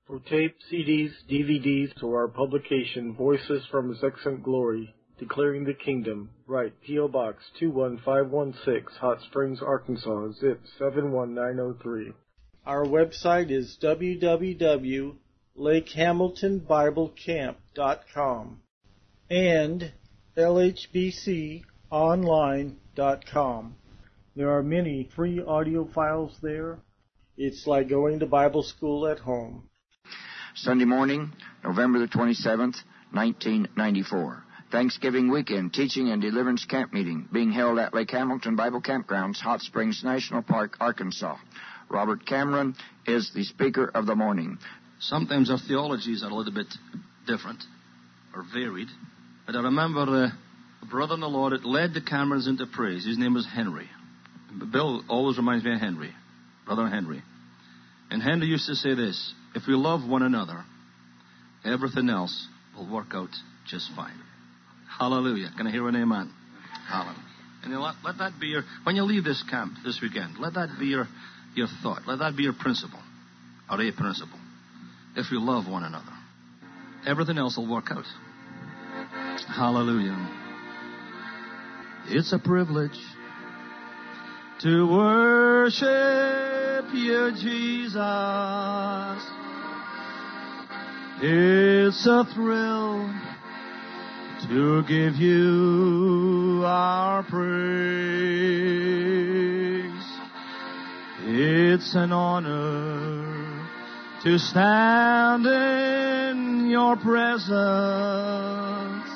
For tape, CDs, DVDs, or our publication, Voices from His Excellent Glory, Declaring the Kingdom, write P.O. Box 21516, Hot Springs, Arkansas, zip 71903. Our website is www.lakehamiltonbiblecamp.com and lhbconline.com. There are many free audio files there. It's like going to Bible school at home. Sunday morning, November the 27th, 1994. Thanksgiving weekend teaching and deliverance camp meeting being held at Lake Hamilton Bible Campgrounds, Hot Springs National Park, Arkansas. Robert Cameron is the speaker of the morning. Sometimes our theologies are a little bit different or varied. But I remember a brother in the Lord that led the Camerons into praise. His name was Henry. Bill always reminds me of Henry, Brother Henry. And Henry used to say this: if we love one another, everything else will work out just fine. Hallelujah. Can I hear an amen? Hallelujah. And let that be your, when you leave this camp this weekend, let that be your thought. Let that be your principle, or a principle. If we love one another, everything else will work out. Hallelujah. It's a privilege to worship you, Jesus. It's a thrill to give you our praise. It's an honor to stand in your presence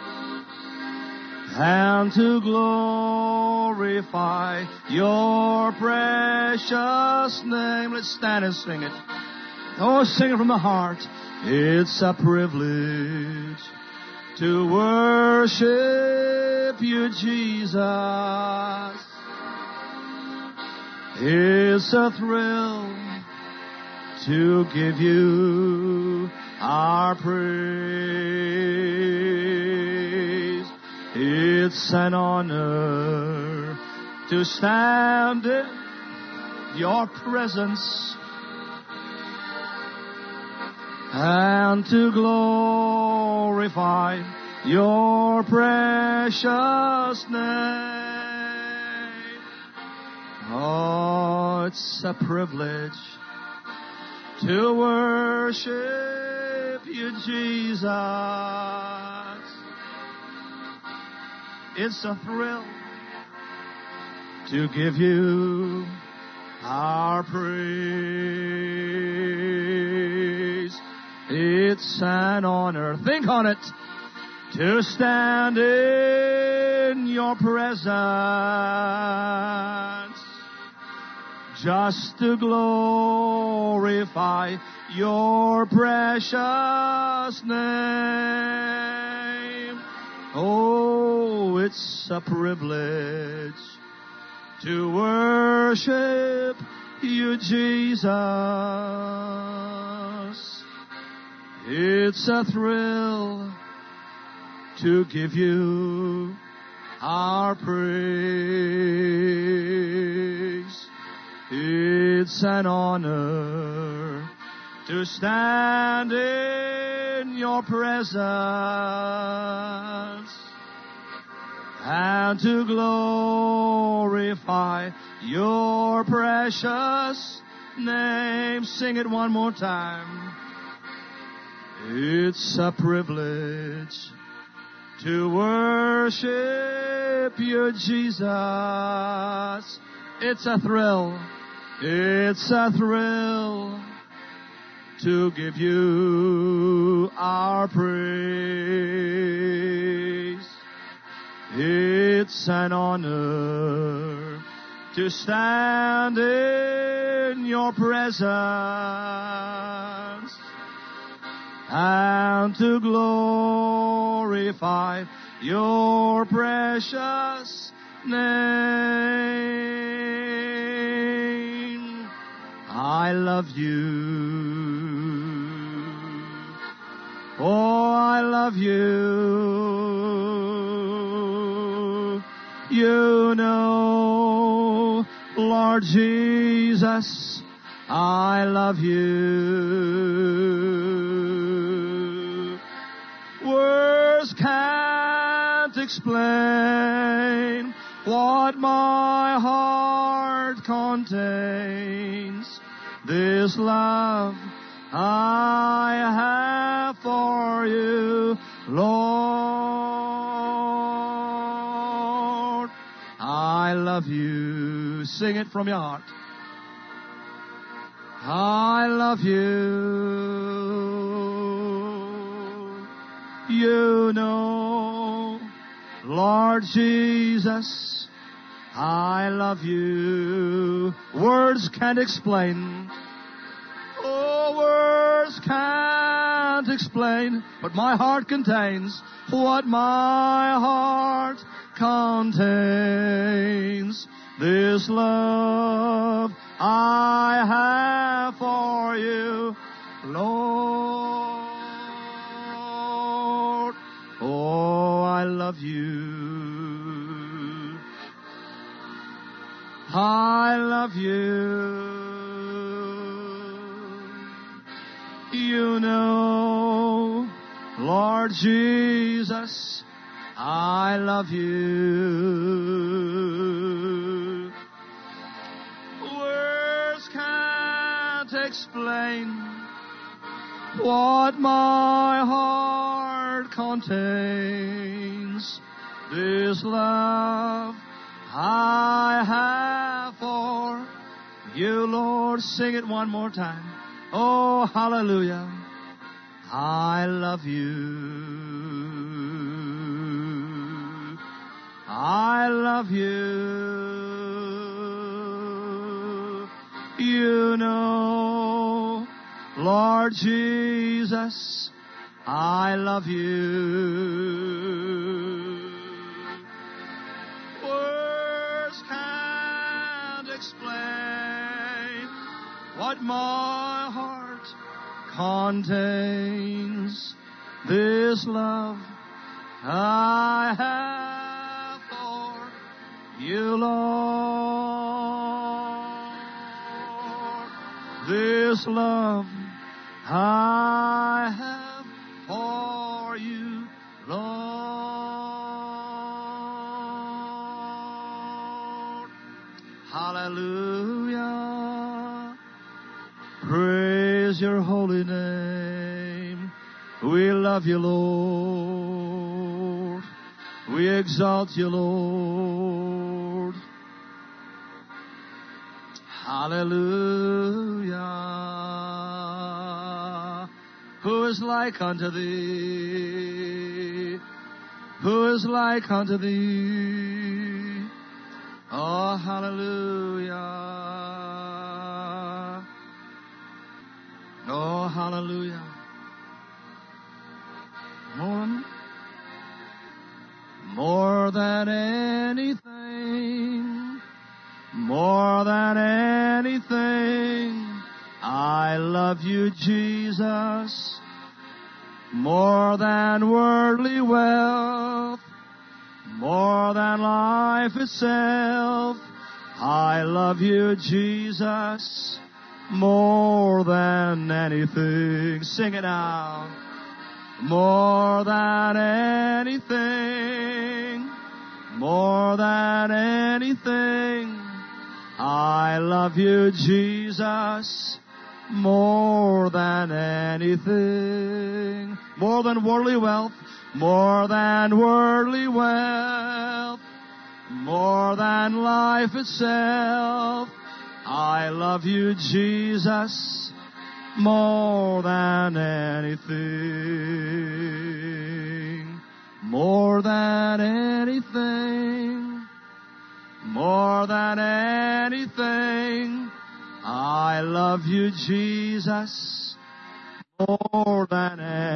and to glorify your precious name. Let's stand and sing it. Oh, sing it from the heart. It's a privilege to worship you, Jesus. It's a thrill to give you our praise. It's an honor to stand in your presence and to glorify your precious name. Oh, it's a privilege to worship you, Jesus. It's a thrill to give you our praise. It's an honor, think on it, to stand in your presence, just to glorify your precious name. Oh, it's a privilege to worship you, Jesus. It's a thrill to give you our praise. It's an honor to stand in your presence and to glorify your precious name. Sing it one more time. It's a privilege to worship you, Jesus. It's a thrill. It's a thrill to give you our praise. It's an honor to stand in your presence and to glorify your precious name. I love you. Oh, I love you. You know, Lord Jesus, I love you. explain what my heart contains. This love I have for you, Lord. I love you. Sing it from your heart. I love you. You know, Lord Jesus, I love you. Words can't explain. Oh, words can't explain, but my heart contains what my heart contains. This love I have for you, Lord. Oh, I love you. I love you. You know, Lord Jesus, I love you. Words can't explain what my heart contains. This love I have for you, Lord. Sing it one more time. Oh, hallelujah. I love you. I love you. You know, Lord Jesus, I love you. Words can't explain what my heart contains. This love I have for you, Lord. This love I have for you, Lord. Hallelujah. Praise your holy name. We love you, Lord. We exalt you, Lord. Hallelujah. Who is like unto thee? Who is like unto thee? Oh, hallelujah. Oh, hallelujah. More than anything, more than anything, I love you, Jesus. More than worldly wealth, more than life itself, I love you, Jesus. More than anything. Sing it out. More than anything, more than anything, I love you, Jesus. More than anything. More than worldly wealth, more than worldly wealth, more than life itself, I love you, Jesus. More than anything, more than anything, more than anything, I love you, Jesus. More than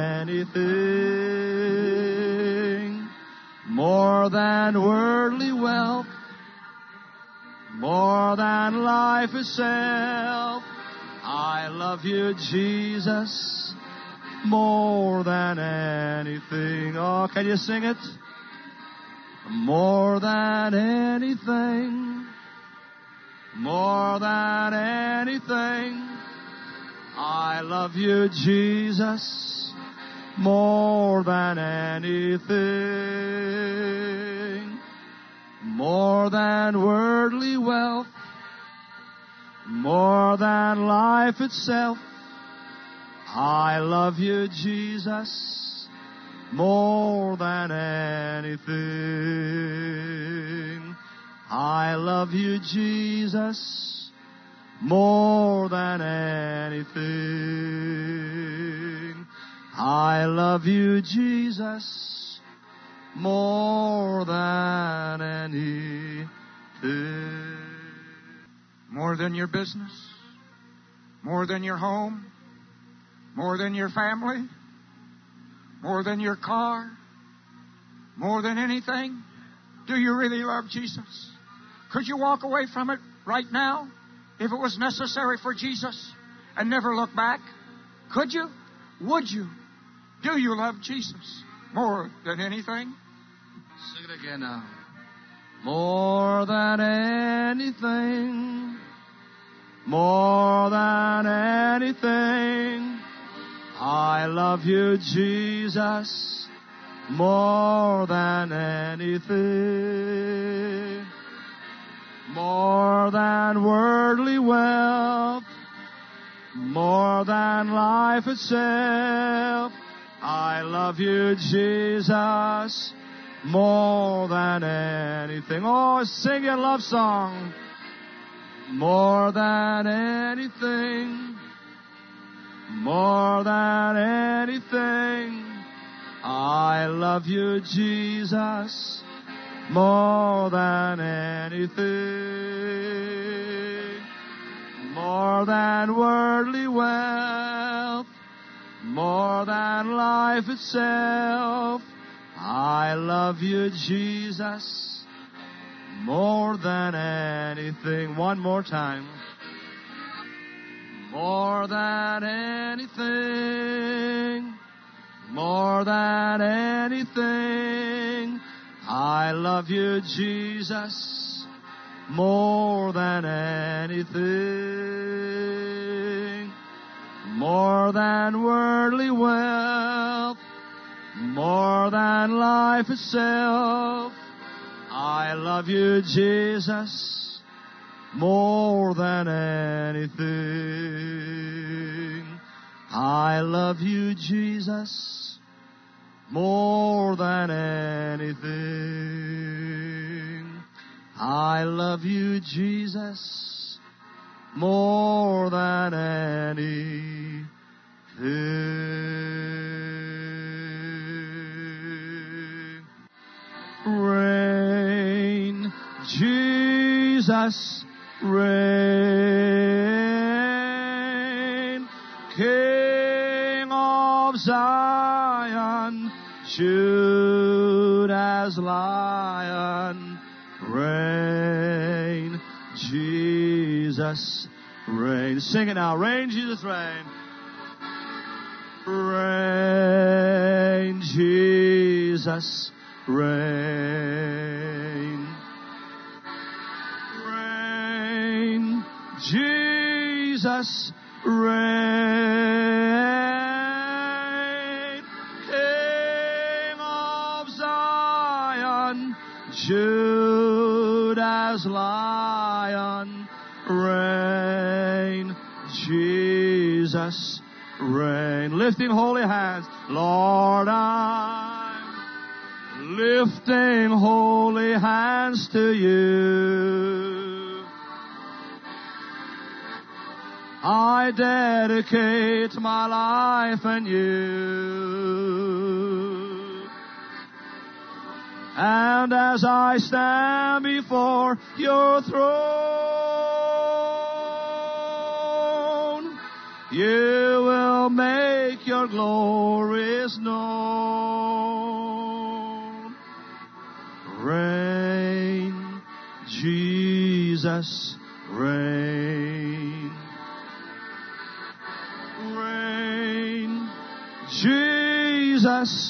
anything, more than worldly wealth, more than life itself, I love you, Jesus, more than anything. Oh, can you sing it? More than anything, more than anything, I love you, Jesus, more than anything. more than worldly wealth, more than life itself. I love you, Jesus, more than anything. I love you, Jesus, more than anything. I love you, Jesus, more than anything. More than your business, more than your home, more than your family, more than your car, more than anything. Do you really love Jesus? Could you walk away from it right now if it was necessary for Jesus and never look back? Could you? Would you? Do you love Jesus more than anything? Sing it again now. More than anything, more than anything, I love you, Jesus, more than anything. More than worldly wealth, more than life itself, I love you, Jesus, more than anything. Oh, sing your love song. More than anything, more than anything, I love you, Jesus, more than anything. More than worldly wealth, more than life itself, I love you, Jesus, more than anything. One more time. More than anything, more than anything, I love you, Jesus, more than anything. More than worldly wealth, more than life itself, I love you, Jesus, more than anything. I love you, Jesus, more than anything. I love you, Jesus, more than anything. Reign, Jesus, reign, King of Zion, Judah's Lion, reign, Jesus, reign. Sing it now. Reign, Jesus, reign. Reign, Jesus, reign. Reign, Jesus, reign. King of Zion, Judah's Lion, reign, Jesus, reign. Lifting holy hands, Lord, I'm lifting holy hands to you. I dedicate my life and you. And as I stand before your throne, you will make your glories known. Reign, Jesus, reign. Reign, Jesus,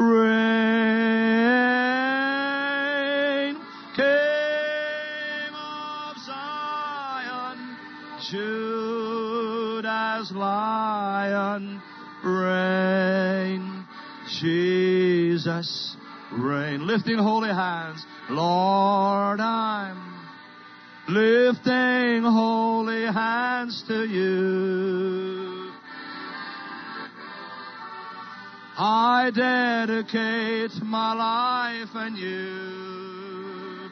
reign. King of Zion, Judah's Lion, reign, Jesus, reign. Lifting holy hands. Lord, I'm lifting holy hands to you. I dedicate my life and you.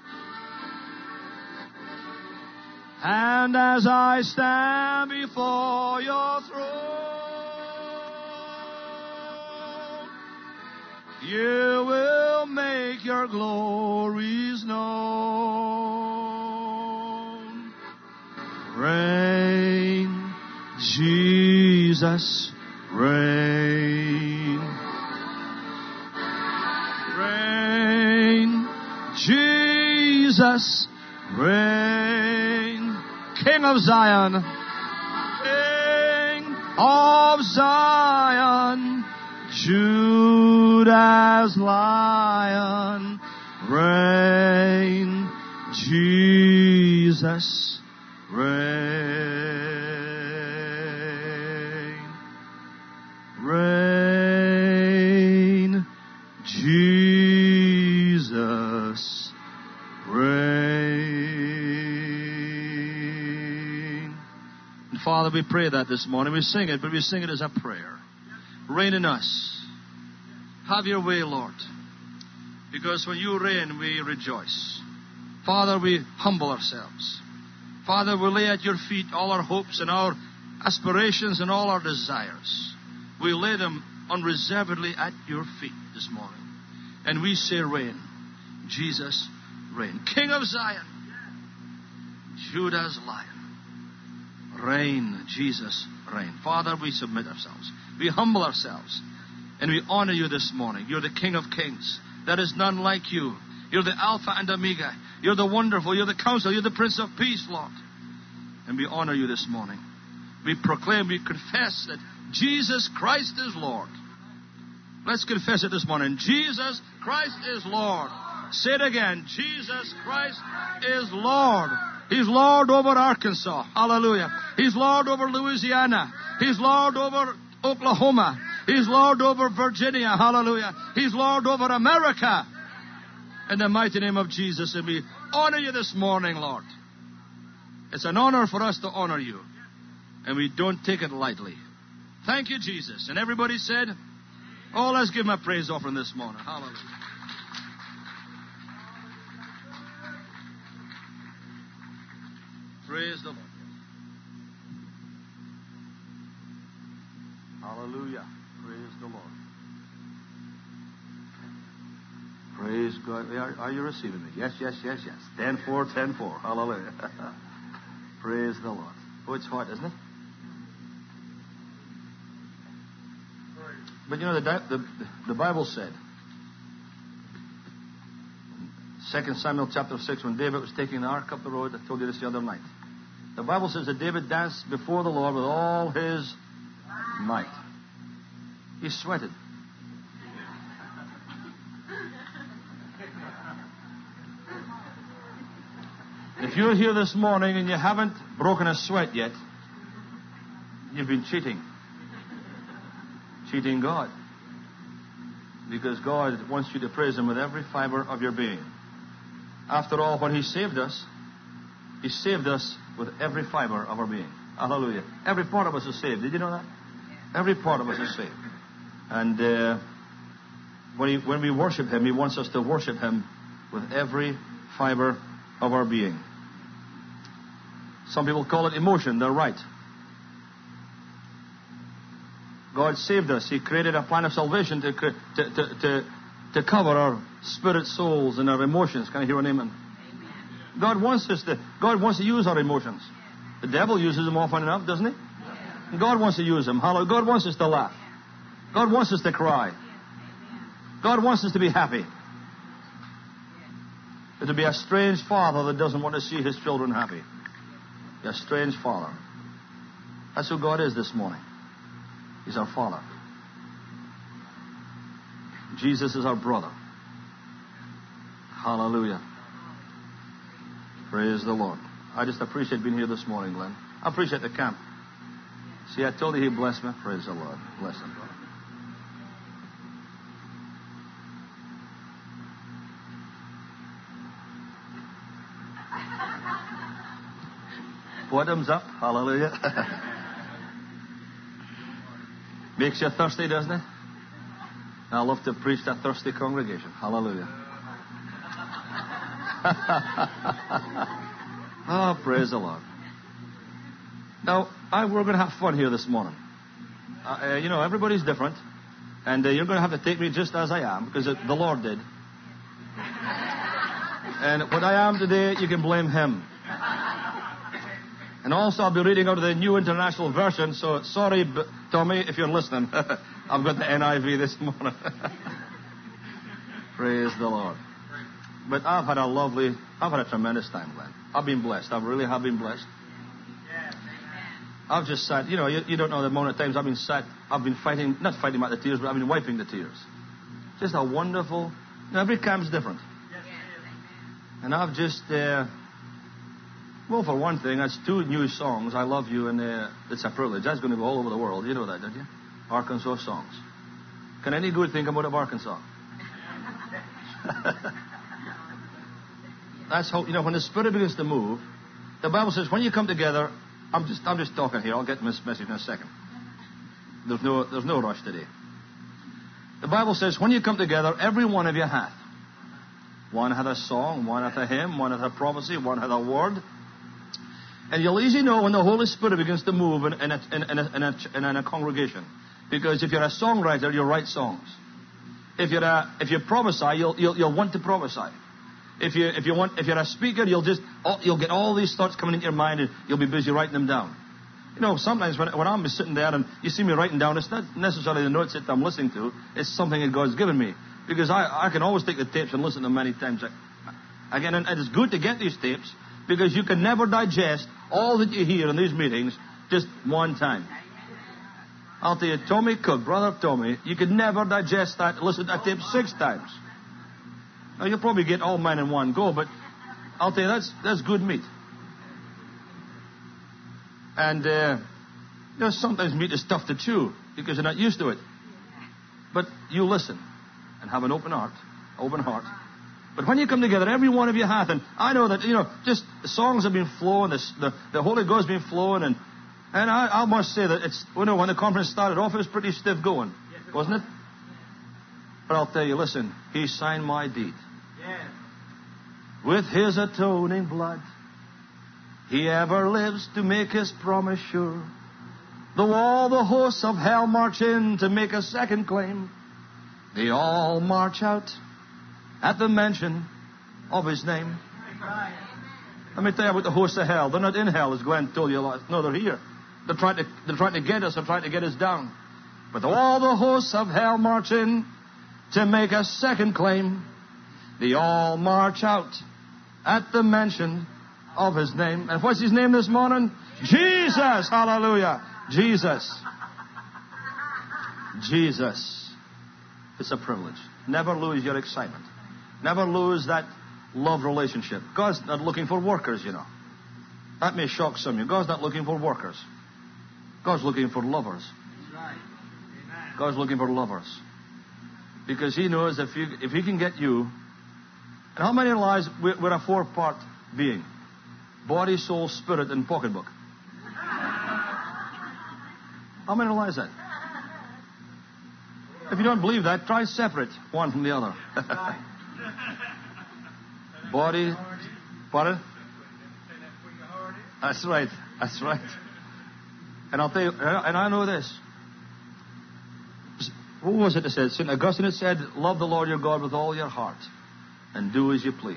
And as I stand before your throne, you will make your glories known. Reign, Jesus, reign. Reign, Jesus, reign. King of Zion, King of Zion, Judah's Lion, reign, Jesus, reign. Reign, Jesus, reign. And Father, we pray that this morning. We sing it, but we sing it as a prayer. Reign in us. Have your way, Lord. Because when you reign, we rejoice. Father, we humble ourselves. Father, we lay at your feet all our hopes and our aspirations and all our desires. We lay them unreservedly at your feet this morning. And we say, reign. Jesus, reign. King of Zion, Judah's Lion, reign. Jesus, reign. Father, we submit ourselves. We humble ourselves. And we honor you this morning. You're the King of Kings. There is none like you. You're the Alpha and Omega. You're the Wonderful. You're the Counselor. You're the Prince of Peace, Lord. And we honor you this morning. We proclaim, we confess that Jesus Christ is Lord. Let's confess it this morning. Jesus Christ is Lord. Say it again. Jesus Christ is Lord. He's Lord over Arkansas. Hallelujah. He's Lord over Louisiana. He's Lord over Oklahoma. He's Lord over Virginia. Hallelujah. He's Lord over America. In the mighty name of Jesus. And we honor you this morning, Lord. It's an honor for us to honor you. And we don't take it lightly. Thank you, Jesus. And everybody said, oh, let's give him a praise offering this morning. Hallelujah. Praise the Lord. Hallelujah. Praise the Lord. Praise God. Are you receiving me? Yes, yes, yes, yes. 10-4, 10-4. Hallelujah. Praise the Lord. Oh, it's hot, isn't it? But you know, the Bible said, 2 Samuel chapter 6, when David was taking the ark up the road, I told you this the other night. The Bible says that David danced before the Lord with all his might. He sweated. If you're here this morning and you haven't broken a sweat yet, you've been cheating. Cheating God. Because God wants you to praise Him with every fiber of your being. After all, when He saved us with every fiber of our being. Hallelujah. Every part of us is saved. Did you know that? Every part of us is saved. And when we worship Him, He wants us to worship Him with every fiber of our being. Some people call it emotion. They're right. God saved us. He created a plan of salvation to cover our spirit, souls, and our emotions. Can I hear an amen? God wants to use our emotions. The devil uses them often enough, doesn't he? And God wants to use them. Hallelujah. God wants us to laugh. God wants us to cry. God wants us to be happy. But to be a strange father that doesn't want to see his children happy. Be a strange father. That's who God is this morning. He's our Father. Jesus is our brother. Hallelujah. Praise the Lord. I just appreciate being here this morning, Glenn. I appreciate the camp. See, I told you He blessed me. Praise the Lord. Bless Him, brother. Bottoms up. Hallelujah. Makes you thirsty, doesn't it? I love to preach to a thirsty congregation. Hallelujah. Oh, praise the Lord. Now, we're going to have fun here this morning. Everybody's different. And you're going to have to take me just as I am, because the Lord did. And what I am today, you can blame Him. And also, I'll be reading out of the New International Version, so sorry, Tommy, if you're listening. I've got the NIV this morning. Praise the Lord. But I've had a tremendous time, Glenn. I've been blessed. I really have been blessed. I've just sat, you don't know the amount of times I've been fighting, not fighting back the tears, but I've been wiping the tears. Just a wonderful, every camp's different. And I've just, for one thing, that's 2 new songs, I Love You, and It's a Privilege. That's going to go all over the world. You know that, don't you? Arkansas songs. Can any good thing come out of Arkansas? That's how, when the Spirit begins to move, the Bible says, when you come together, I'm just talking here. I'll get this message in a second. There's no rush today. The Bible says, when you come together, every one of you hath. One hath a song, one hath a hymn, one hath a prophecy, one hath a word. And you'll easily know when the Holy Spirit begins to move in a congregation. Because if you're a songwriter, you'll write songs. If you prophesy, you'll want to prophesy. If you're a speaker, you'll get all these thoughts coming into your mind, and you'll be busy writing them down. Sometimes when I'm sitting there and you see me writing down, it's not necessarily the notes that I'm listening to. It's something that God's given me. Because I can always take the tapes and listen to them many times. Again, and it's good to get these tapes, because you can never digest all that you hear in these meetings just one time. I'll tell you, Tommy Cook, Brother Tommy, you could never digest that, listen to that tape 6 times. Now, you'll probably get all mine in one go, but I'll tell you, that's good meat. And, sometimes meat is tough to chew because you're not used to it. But you listen and have an open heart. But when you come together, every one of you hath. And I know that, just the songs have been flowing, the Holy Ghost has been flowing. And I must say that when the conference started off, it was pretty stiff going, wasn't it? But I'll tell you, listen, He signed my deed. With His atoning blood, He ever lives to make His promise sure. Though all the hosts of hell march in to make a second claim, they all march out at the mention of His name. Let me tell you about the hosts of hell. They're not in hell, as Glenn told you. No, they're here. They're trying to get us. They're trying to get us down. But all the hosts of hell march in to make a second claim. They all march out at the mention of His name. And what's His name this morning? Jesus. Hallelujah. Jesus. It's a privilege. Never lose your excitement. Never lose that love relationship. God's not looking for workers, That may shock some of you. God's not looking for workers. God's looking for lovers. God's looking for lovers. Because He knows if He can get you. And how many realize we're a 4-part being? Body, soul, spirit, and pocketbook. How many realize that? If you don't believe that, try separate one from the other. Body, pardon? That's right. And I'll tell you, and I know this. Who was it that said? St. Augustine had said, love the Lord your God with all your heart and do as you please.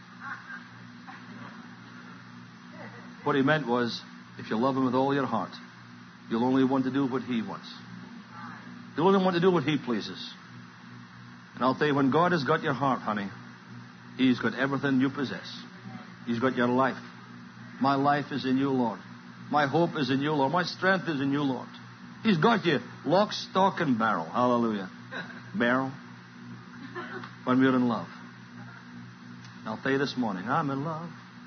What he meant was, if you love Him with all your heart, you'll only want to do what He wants. You'll only want to do what He pleases. And I'll tell you, when God has got your heart, honey, He's got everything you possess. He's got your life. My life is in You, Lord. My hope is in You, Lord. My strength is in You, Lord. He's got you lock, stock, and barrel. Hallelujah. Barrel. When we're in love. And I'll tell you this morning, I'm in love.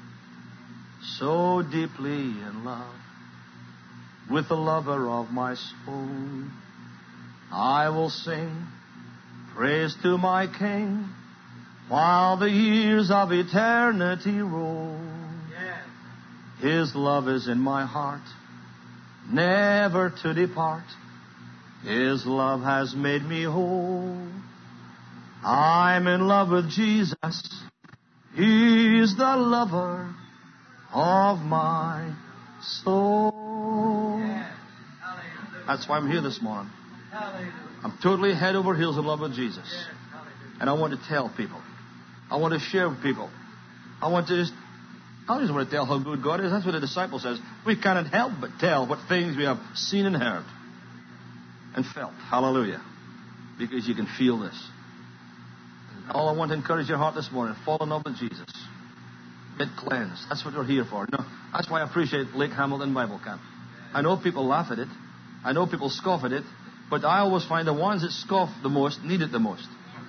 So deeply in love with the lover of my soul. I will sing praise to my King while the years of eternity roll. His love is in my heart, never to depart. His love has made me whole. I'm in love with Jesus. He's the lover of my soul. That's why I'm here this morning. I'm totally head over heels in love with Jesus. And I want to tell people. I want to share with people. I just want to tell how good God is. That's what the disciple says. We cannot help but tell what things we have seen and heard and felt. Hallelujah. Because you can feel this. All I want to encourage your heart this morning, fall in love with Jesus. Get cleansed. That's what we're here for. No, that's why I appreciate Lake Hamilton Bible Camp. I know people laugh at it. I know people scoff at it. But I always find the ones that scoff the most need it the most.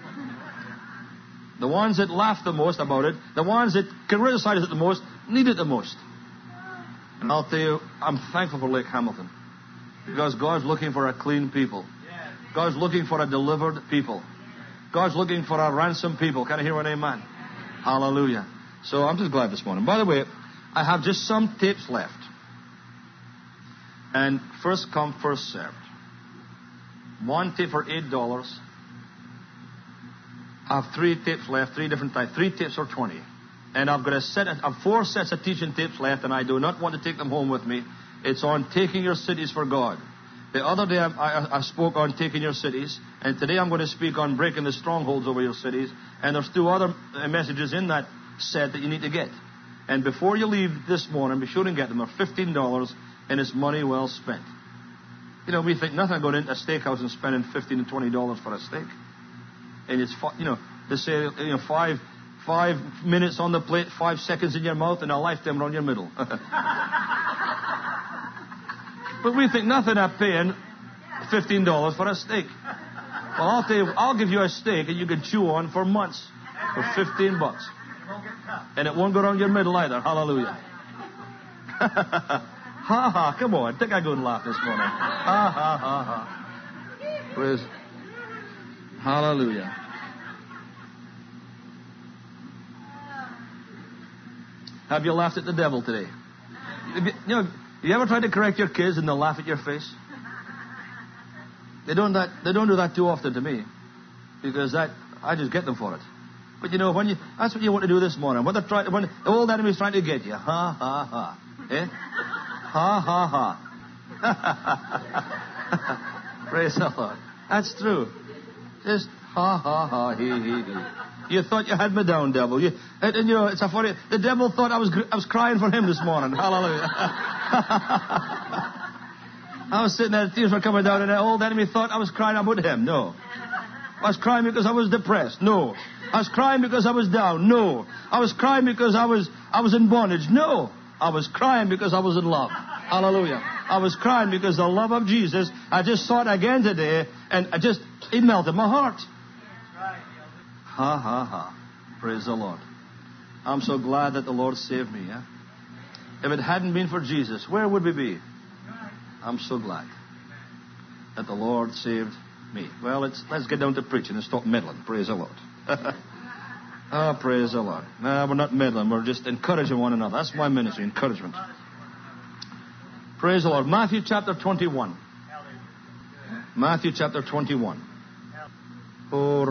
The ones that laugh the most about it, the ones that criticize it the most, need it the most. And I'll tell you, I'm thankful for Lake Hamilton. Because God's looking for a clean people. God's looking for a delivered people. God's looking for a ransomed people. Can I hear an amen? Hallelujah. So I'm just glad this morning. By the way, I have just some tapes left. And first come, first served. One tape for $8. I have 3 tapes left, 3 different types. 3 tapes are 20. And I've got I've 4 sets of teaching tapes left, and I do not want to take them home with me. It's on taking your cities for God. The other day I spoke on taking your cities, and today I'm going to speak on breaking the strongholds over your cities. And there's 2 other messages in that set that you need to get. And before you leave this morning, be sure and get them. They're $15, and it's money well spent. You know, we think nothing going into a steakhouse and spending $15 and $20 for a steak. And it's, they say, 5 minutes on the plate, 5 seconds in your mouth, and a lifetime around your middle. But we think nothing of paying $15 for a steak. Well, I'll tell you, I'll give you a steak and you can chew on for months for $15. And it won't go around your middle either. Hallelujah. Ha ha, come on. Take a good laugh this morning. Ha ha ha ha. Praise. Hallelujah. Have you laughed at the devil today? You ever tried to correct your kids and they'll laugh at your face? They don't do that too often to me, because I just get them for it. But that's what you want to do this morning. When the old enemy's trying to get you, ha ha ha, eh? Ha ha ha. Praise the Lord. That's true. Just ha ha ha, he he he. You thought you had me down, devil. It's a funny. The devil thought I was crying for him this morning. Hallelujah. I was sitting there, tears were coming down, and the old enemy thought I was crying about him. No. I was crying because I was depressed. No. I was crying because I was down. No. I was crying because I was in bondage. No. I was crying because I was in love. Hallelujah. I was crying because the love of Jesus, I just saw it again today, and it melted my heart. Ha ha ha. Praise the Lord. I'm so glad that the Lord saved me. Yeah? If it hadn't been for Jesus, where would we be? I'm so glad that the Lord saved me. Well, let's get down to preaching and stop meddling. Praise the Lord. Oh, praise the Lord. No, we're not meddling. We're just encouraging one another. That's my ministry, encouragement. Praise the Lord. Matthew chapter 21. Matthew chapter 21. Oh,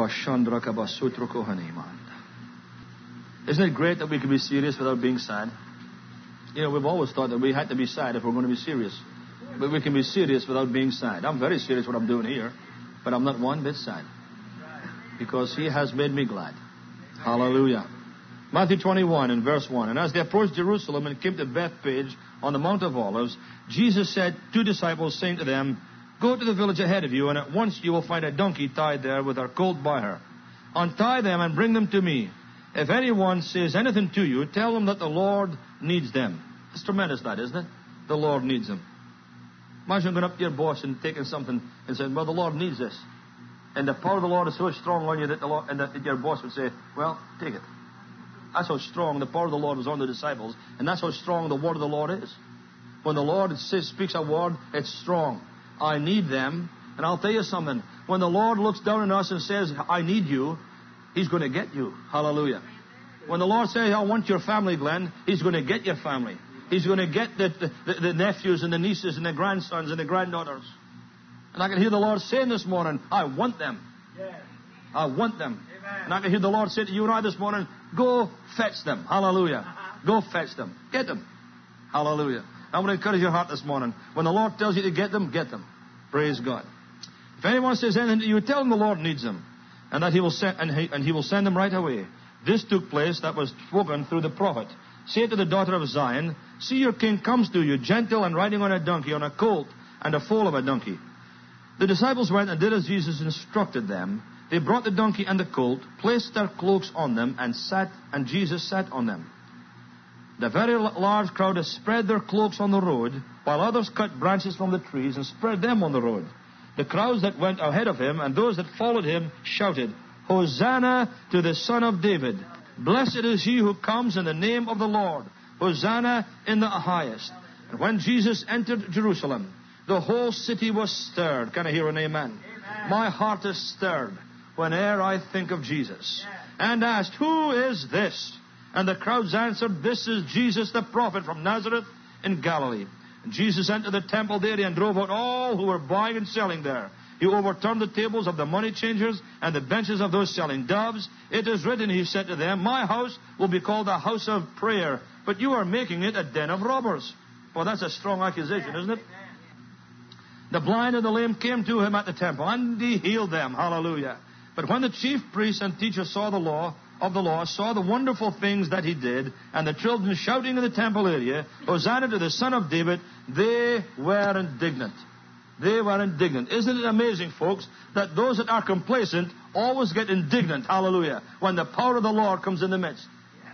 isn't it great that we can be serious without being sad? We've always thought that we had to be sad if we're going to be serious. But we can be serious without being sad. I'm very serious what I'm doing here, but I'm not one bit sad. Because He has made me glad. Hallelujah. Matthew 21 and verse 1. And as they approached Jerusalem and came to Bethphage on the Mount of Olives, Jesus said to disciples, saying to them, "Go to the village ahead of you, and at once you will find a donkey tied there with her colt by her. Untie them and bring them to me. If anyone says anything to you, tell them that the Lord needs them." It's tremendous, that, isn't it? The Lord needs them. Imagine going up to your boss and taking something and saying, "Well, the Lord needs this." And the power of the Lord is so strong on you that your boss would say, "Well, take it." That's how strong the power of the Lord was on the disciples. And that's how strong the word of the Lord is. When the Lord speaks a word, it's strong. I need them. And I'll tell you something. When the Lord looks down on us and says, "I need you," He's going to get you. Hallelujah. When the Lord says, "I want your family, Glenn," He's going to get your family. He's going to get the nephews and the nieces and the grandsons and the granddaughters. And I can hear the Lord saying this morning, I want them. I want them. Amen. And I can hear the Lord say to you and I this morning, go fetch them. Hallelujah. Go fetch them. Get them. Hallelujah. I want to encourage your heart this morning. When the Lord tells you to get them, get them. Praise God. If anyone says anything to you, tell them the Lord needs them. And that He will send them right away. This took place that was spoken through the prophet. Say to the daughter of Zion, see, your king comes to you, gentle and riding on a donkey, on a colt, and a foal of a donkey. The disciples went and did as Jesus instructed them. They brought the donkey and the colt, placed their cloaks on them, and Jesus sat on them. The very large crowd had spread their cloaks on the road, while others cut branches from the trees and spread them on the road. The crowds that went ahead of him and those that followed him shouted, Hosanna to the Son of David. Blessed is he who comes in the name of the Lord. Hosanna in the highest. And when Jesus entered Jerusalem, the whole city was stirred. Can I hear an amen? Amen. My heart is stirred whene'er I think of Jesus. Yes. And asked, who is this? And the crowds answered, this is Jesus the prophet from Nazareth in Galilee. And Jesus entered the temple there and drove out all who were buying and selling there. He overturned the tables of the money changers and the benches of those selling doves. It is written, he said to them, my house will be called a house of prayer, but you are making it a den of robbers. Well, that's a strong accusation, isn't it? The blind and the lame came to him at the temple, and he healed them. Hallelujah. But when the chief priests and teachers saw the wonderful things that he did, and the children shouting in the temple area, Hosanna to the Son of David, they were indignant. They were indignant. Isn't it amazing, folks, that those that are complacent always get indignant, hallelujah, when the power of the Lord comes in the midst.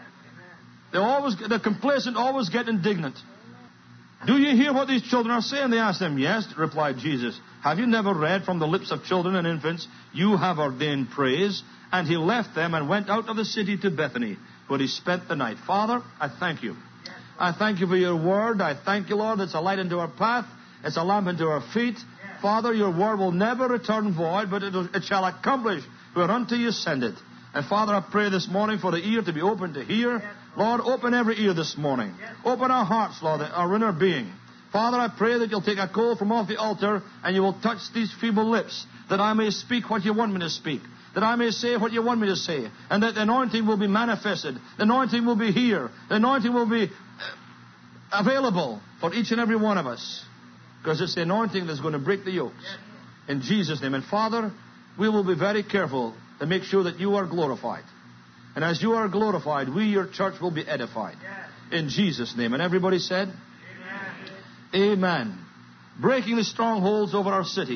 The complacent always get indignant. Do you hear what these children are saying? They asked him. Yes, replied Jesus. Have you never read from the lips of children and infants, you have ordained praise? And he left them and went out of the city to Bethany, where he spent the night. Father, I thank you. I thank you for your word. I thank you, Lord, it's a light into our path. It's a lamp unto our feet. Father, your word will never return void, but it shall accomplish whereunto you send it. And Father, I pray this morning for the ear to be open to hear. Lord, open every ear this morning. Open our hearts, Lord, our inner being. Father, I pray that you'll take a coal from off the altar and you will touch these feeble lips, that I may speak what you want me to speak, that I may say what you want me to say, and that the anointing will be manifested. The anointing will be here. The anointing will be available for each and every one of us, because it's the anointing that's going to break the yokes. In Jesus' name. And Father, we will be very careful to make sure that you are glorified. And as you are glorified, we, your church, will be edified. In Jesus' name. And everybody said, Amen. Amen. Breaking the strongholds over our city.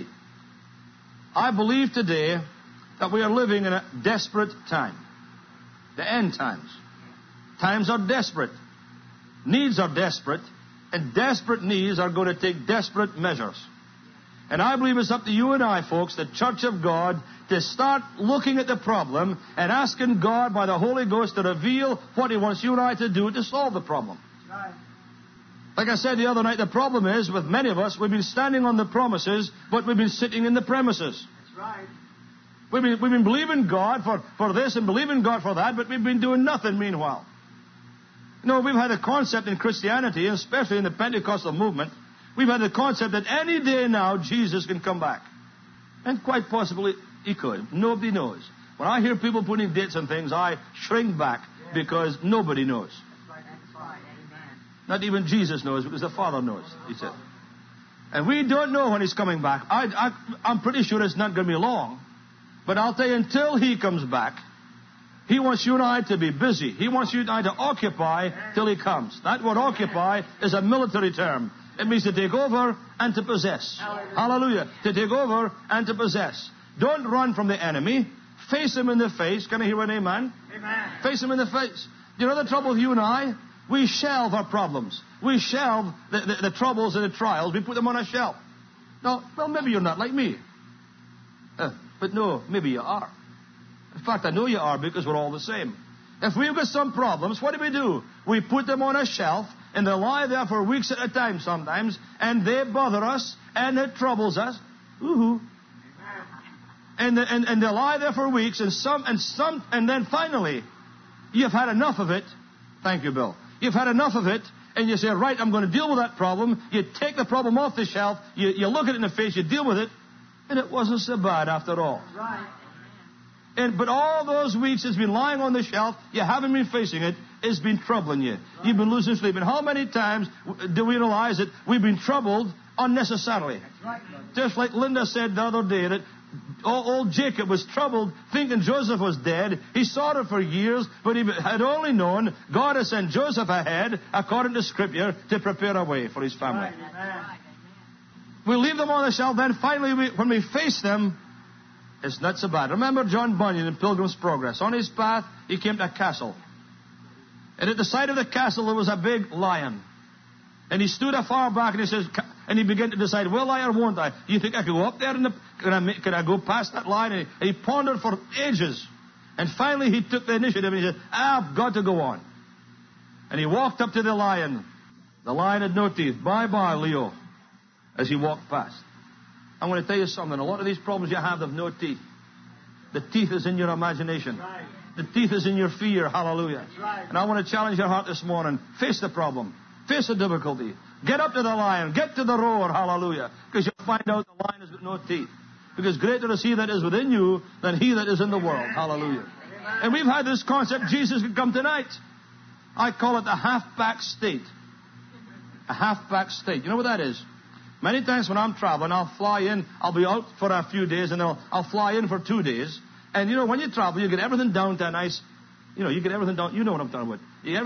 I believe today that we are living in a desperate time. The end times. Times are desperate. Needs are desperate. And desperate needs are going to take desperate measures. And I believe it's up to you and I, folks, the Church of God, to start looking at the problem and asking God by the Holy Ghost to reveal what He wants you and I to do to solve the problem. Right. Like I said the other night, the problem is, with many of us, we've been standing on the promises, but we've been sitting in the premises. That's right. We've been believing God for this and believing God for that, but we've been doing nothing meanwhile. You know, we've had a concept in Christianity, especially in the Pentecostal movement, we've had the concept that any day now Jesus can come back. And quite possibly He could. Nobody knows. When I hear people putting dates on things, I shrink back because nobody knows. Not even Jesus knows, because the Father knows, He said. And we don't know when He's coming back. I'm pretty sure it's not going to be long. But I'll tell you, until He comes back, He wants you and I to be busy. He wants you and I to occupy till He comes. That word occupy is a military term. It means to take over and to possess. Hallelujah. To take over and to possess. Don't run from the enemy. Face him in the face. Can I hear an amen? Amen. Face him in the face. You know the trouble with you and I? We shelve our problems. We shelve the troubles and the trials. We put them on a shelf. No, well, maybe you're not like me. But no, maybe you are. In fact, I know you are, because we're all the same. If we've got some problems, what do? We put them on a shelf, and they lie there for weeks at a time sometimes, and they bother us, and it troubles us. Woohoo. And they lie there for weeks, and then finally, you've had enough of it. Thank you, Bill. You've had enough of it, and you say, right, I'm going to deal with that problem. You take the problem off the shelf, you look it in the face, you deal with it, and it wasn't so bad after all. Right. But all those weeks it's been lying on the shelf, you haven't been facing it, it's been troubling you. You've been losing sleep. And how many times do we realize that we've been troubled unnecessarily? Right. Just like Linda said the other day, that old Jacob was troubled thinking Joseph was dead. He sought it for years, but he had only known God had sent Joseph ahead, according to Scripture, to prepare a way for his family. Right. We leave them on the shelf, then finally when we face them, it's not so bad. Remember John Bunyan in Pilgrim's Progress. On his path, he came to a castle. And at the side of the castle, there was a big lion. And he stood afar back and he says, and he began to decide, will I or won't I? Do you think I could go up there? Can I go past that lion? And he pondered for ages. And finally he took the initiative and he said, I've got to go on. And he walked up to the lion. The lion had no teeth. Bye-bye, Leo, as he walked past. I'm going to tell you something. A lot of these problems you have no teeth. The teeth is in your imagination. Right. The teeth is in your fear. Hallelujah. Right. And I want to challenge your heart this morning. Face the problem. Face the difficulty. Get up to the lion. Get to the roar. Hallelujah. Because you'll find out the lion has got no teeth. Because greater is he that is within you than he that is in the world. Hallelujah. And we've had this concept, Jesus could come tonight. I call it the half-back state. A half-back state. You know what that is? Many times when I'm traveling, I'll fly in, I'll be out for a few days, and I'll fly in for 2 days. And you know, when you travel, you get everything down to a nice, you get everything down, you know what I'm talking about.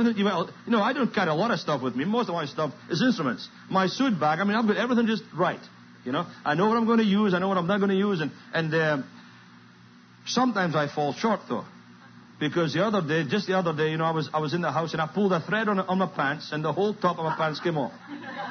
I don't carry a lot of stuff with me. Most of my stuff is instruments. My suit bag, I've got everything just right. I know what I'm going to use, I know what I'm not going to use, and sometimes I fall short though. Because just the other day, I was in the house and I pulled a thread on my pants, and the whole top of my pants came off.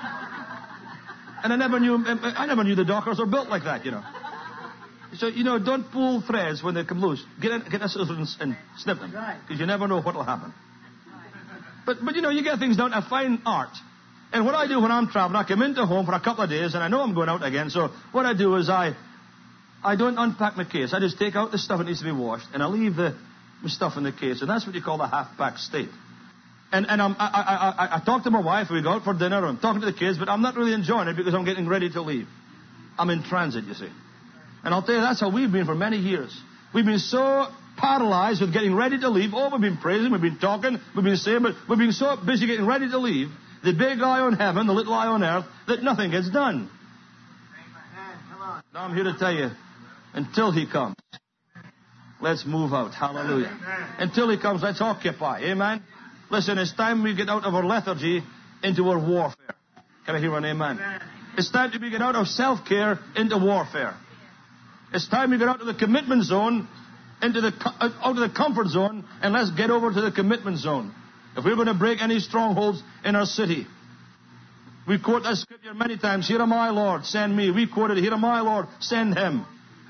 And I never knew the Dockers were built like that, So, don't pull threads when they come loose. Get a scissors and snip them. Because you never know what will happen. But you get things down to fine art. And what I do when I'm traveling, I come into home for a couple of days, and I know I'm going out again. So what I do is I don't unpack my case. I just take out the stuff that needs to be washed, and I leave the stuff in the case. And that's what you call the half-back state. And I talk to my wife, we go out for dinner, I'm talking to the kids, but I'm not really enjoying it because I'm getting ready to leave. I'm in transit, you see. And I'll tell you, that's how we've been for many years. We've been so paralyzed with getting ready to leave. Oh, we've been praising, we've been talking, we've been saying, but we've been so busy getting ready to leave, the big eye on heaven, the little eye on earth, that nothing gets done. Now I'm here to tell you, until he comes, let's move out. Hallelujah. Until he comes, let's occupy. Amen. Listen, it's time we get out of our lethargy into our warfare. Can I hear an amen? It's time to get out of self-care into warfare. It's time we get out of the commitment zone out of the comfort zone, and let's get over to the commitment zone. If we're going to break any strongholds in our city. We quote that scripture many times. Here am I, Lord, send me. We quoted, here am I, Lord, send him.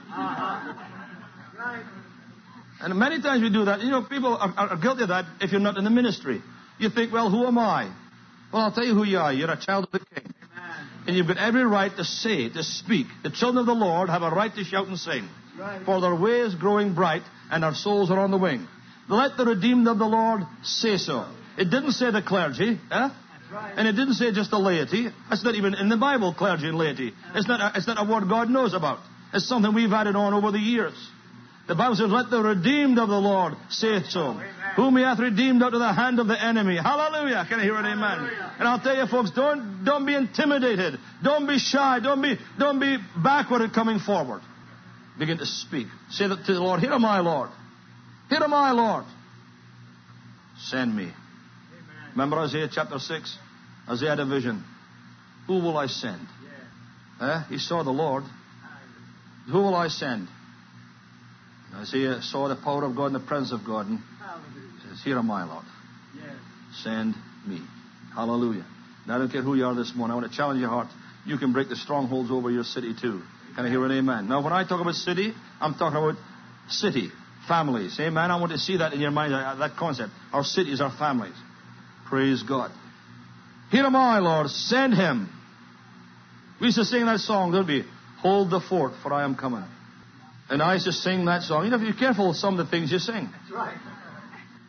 And many times we do that. People are guilty of that if you're not in the ministry. You think, well, who am I? Well, I'll tell you who you are. You're a child of the King. Amen. And you've got every right to say, to speak. The children of the Lord have a right to shout and sing. Right. For their way is growing bright, and our souls are on the wing. Let the redeemed of the Lord say so. It didn't say the clergy. That's right. And it didn't say just the laity. That's not even in the Bible, clergy and laity. It's not a word God knows about. It's something we've added on over the years. The Bible says, let the redeemed of the Lord say so. Amen. Whom he hath redeemed out of the hand of the enemy. Hallelujah. Can I hear an amen? And I'll tell you, folks, don't be intimidated. Don't be shy. Don't be backward at coming forward. Begin to speak. Say that to the Lord. Here am I, Lord. Here am I, Lord. Send me. Amen. Remember Isaiah chapter 6? Isaiah had a vision. Who will I send? He saw the Lord. Who will I send? Isaiah saw the power of God and the presence of God, and says, here am I, Lord. Send me. Hallelujah. Now, I don't care who you are this morning. I want to challenge your heart. You can break the strongholds over your city too. Can I hear an amen? Now, when I talk about city, I'm talking about city, families. Amen. I want to see that in your mind, that concept. Our cities, our families. Praise God. Here am I, Lord. Send him. We used to sing that song, didn't we? Hold the fort, for I am coming. And I used to sing that song. If you're careful with some of the things you sing. That's right.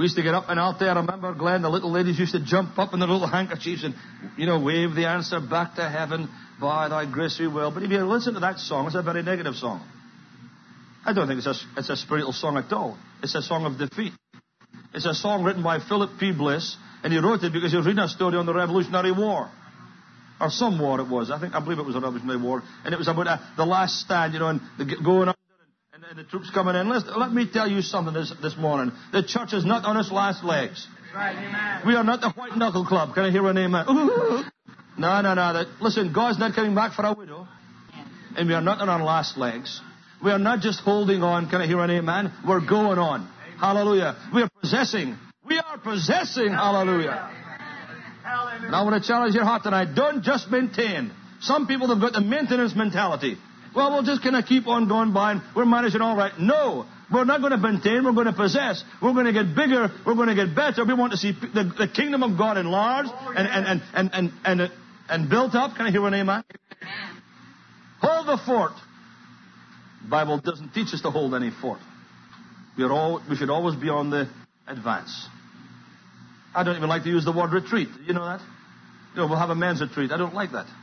We used to get up and out there. I remember, Glenn, the little ladies used to jump up in their little handkerchiefs and, wave the answer back to heaven. By thy grace we will. But if you listen to that song, it's a very negative song. I don't think it's a spiritual song at all. It's a song of defeat. It's a song written by Philip P. Bliss, and he wrote it because he was reading a story on the Revolutionary War. Or some war it was. I believe it was a Revolutionary War. And it was about the last stand, and going under and the troops coming in. Let me tell you something this morning. The church is not on its last legs. Right, amen. We are not the White Knuckle Club. Can I hear an amen? No. Listen, God's not coming back for a widow. And we are not on our last legs. We are not just holding on. Can I hear an amen? We're going on. Hallelujah. We are possessing. Hallelujah. And I want to challenge your heart tonight. Don't just maintain. Some people have got the maintenance mentality. Well, we'll just kind of keep on going by and we're managing all right. No, we're not going to maintain. We're going to possess. We're going to get bigger. We're going to get better. We want to see the kingdom of God enlarged and built up. Can I hear an amen? Hold the fort. The Bible doesn't teach us to hold any fort. We should always be on the advance. I don't even like to use the word retreat. You know that? We'll have a men's retreat. I don't like that.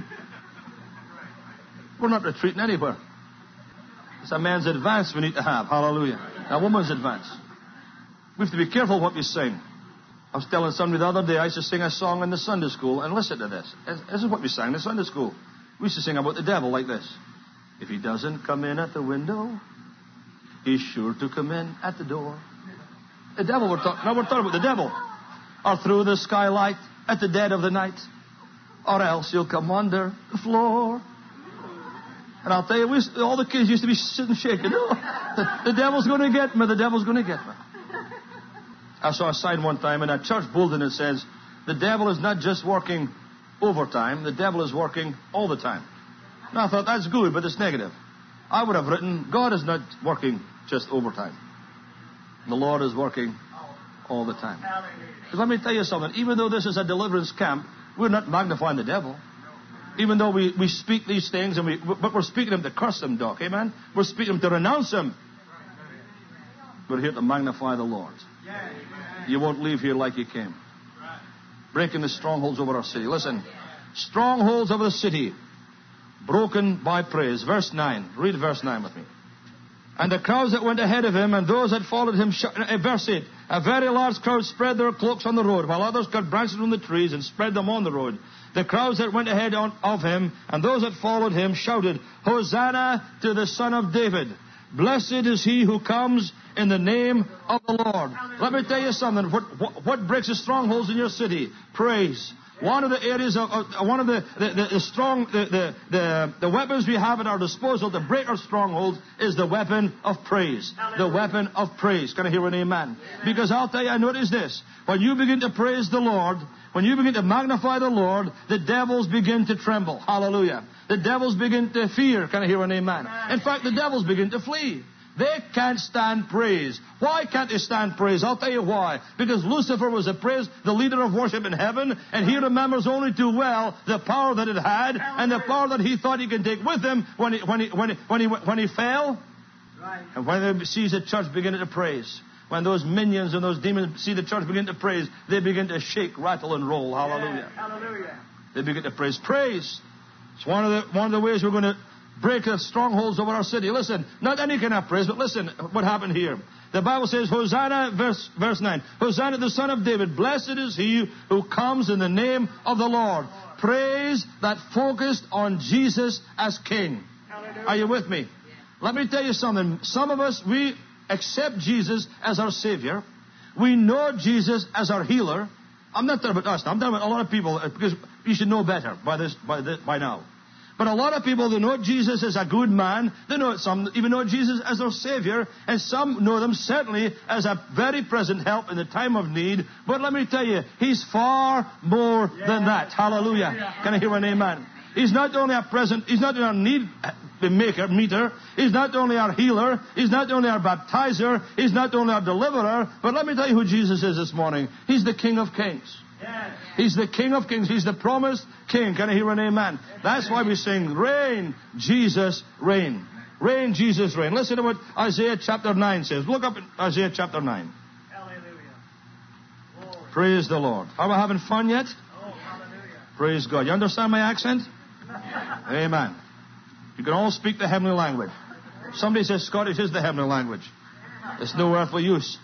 We're not retreating anywhere. It's a man's advance we need to have. Hallelujah. A woman's advance. We have to be careful what we sing. I was telling somebody the other day, I used to sing a song in the Sunday school, and listen to this. This is what we sang in the Sunday school. We used to sing about the devil like this. If he doesn't come in at the window, he's sure to come in at the door. The devil, we're talking about the devil. Or through the skylight at the dead of the night. Or else he'll come under the floor. And I'll tell you, all the kids used to be sitting shaking. The devil's going to get me. The devil's going to get me. I saw a sign one time in a church bulletin that says, the devil is not just working overtime. The devil is working all the time. And I thought, that's good, but it's negative. I would have written, God is not working just overtime. The Lord is working all the time. Because let me tell you something. Even though this is a deliverance camp, we're not magnifying the devil. Even though we speak these things, but we're speaking them to curse them, Doc. Amen? We're speaking them to renounce them. We're here to magnify the Lord. You won't leave here like you came. Breaking the strongholds over our city. Listen. Strongholds over the city. Broken by praise. Verse 9. Read verse 9 with me. And the crowds that went ahead of him and those that followed him, verse 8, a very large crowd spread their cloaks on the road, while others cut branches from the trees and spread them on the road. The crowds that went ahead of him and those that followed him shouted, Hosanna to the Son of David. Blessed is he who comes in the name of the Lord. Let me tell you something. What breaks the strongholds in your city? Praise. One of the areas one of the weapons we have at our disposal to break our strongholds is the weapon of praise. The weapon of praise. Can I hear an amen? Because I'll tell you, I notice this. When you begin to praise the Lord, when you begin to magnify the Lord, the devils begin to tremble. Hallelujah. The devils begin to fear. Can I hear an amen? In fact, the devils begin to flee. They can't stand praise. Why can't they stand praise? I'll tell you why. Because Lucifer was the leader of worship in heaven, and he remembers only too well the power that it had and the power that he thought he could take with him when he fell. Right. And when they see the church beginning to praise, when those minions and those demons see the church begin to praise, they begin to shake, rattle, and roll. Hallelujah. Yeah. Hallelujah. They begin to praise. Praise. It's one of the ways we're going to break the strongholds over our city. Listen, not any kind of praise, but listen what happened here. The Bible says, Hosanna, verse 9. Hosanna, the Son of David. Blessed is he who comes in the name of the Lord. Praise that focused on Jesus as King. Hallelujah. Are you with me? Yeah. Let me tell you something. Some of us, we accept Jesus as our Savior. We know Jesus as our healer. I'm not talking about us. I'm talking about a lot of people, because you should know better by now. But a lot of people, they know Jesus as a good man. Some even know Jesus as their Savior. And some know them certainly as a very present help in the time of need. But let me tell you, He's far more than that. Hallelujah. Can I hear an amen? He's not only He's not only our need meter. He's not only our healer. He's not only our baptizer. He's not only our deliverer. But let me tell you who Jesus is this morning. He's the King of Kings. Yes. He's the King of Kings. He's the promised King. Can I hear an amen? That's why we sing, Reign, Jesus, reign. Reign, Jesus, reign. Listen to what Isaiah chapter 9 says. Look up at Isaiah chapter 9. Hallelujah. Praise the Lord. Are we having fun yet? Praise God. You understand my accent? Amen. You can all speak the heavenly language. Somebody says Scottish is the heavenly language. It's no earthly use.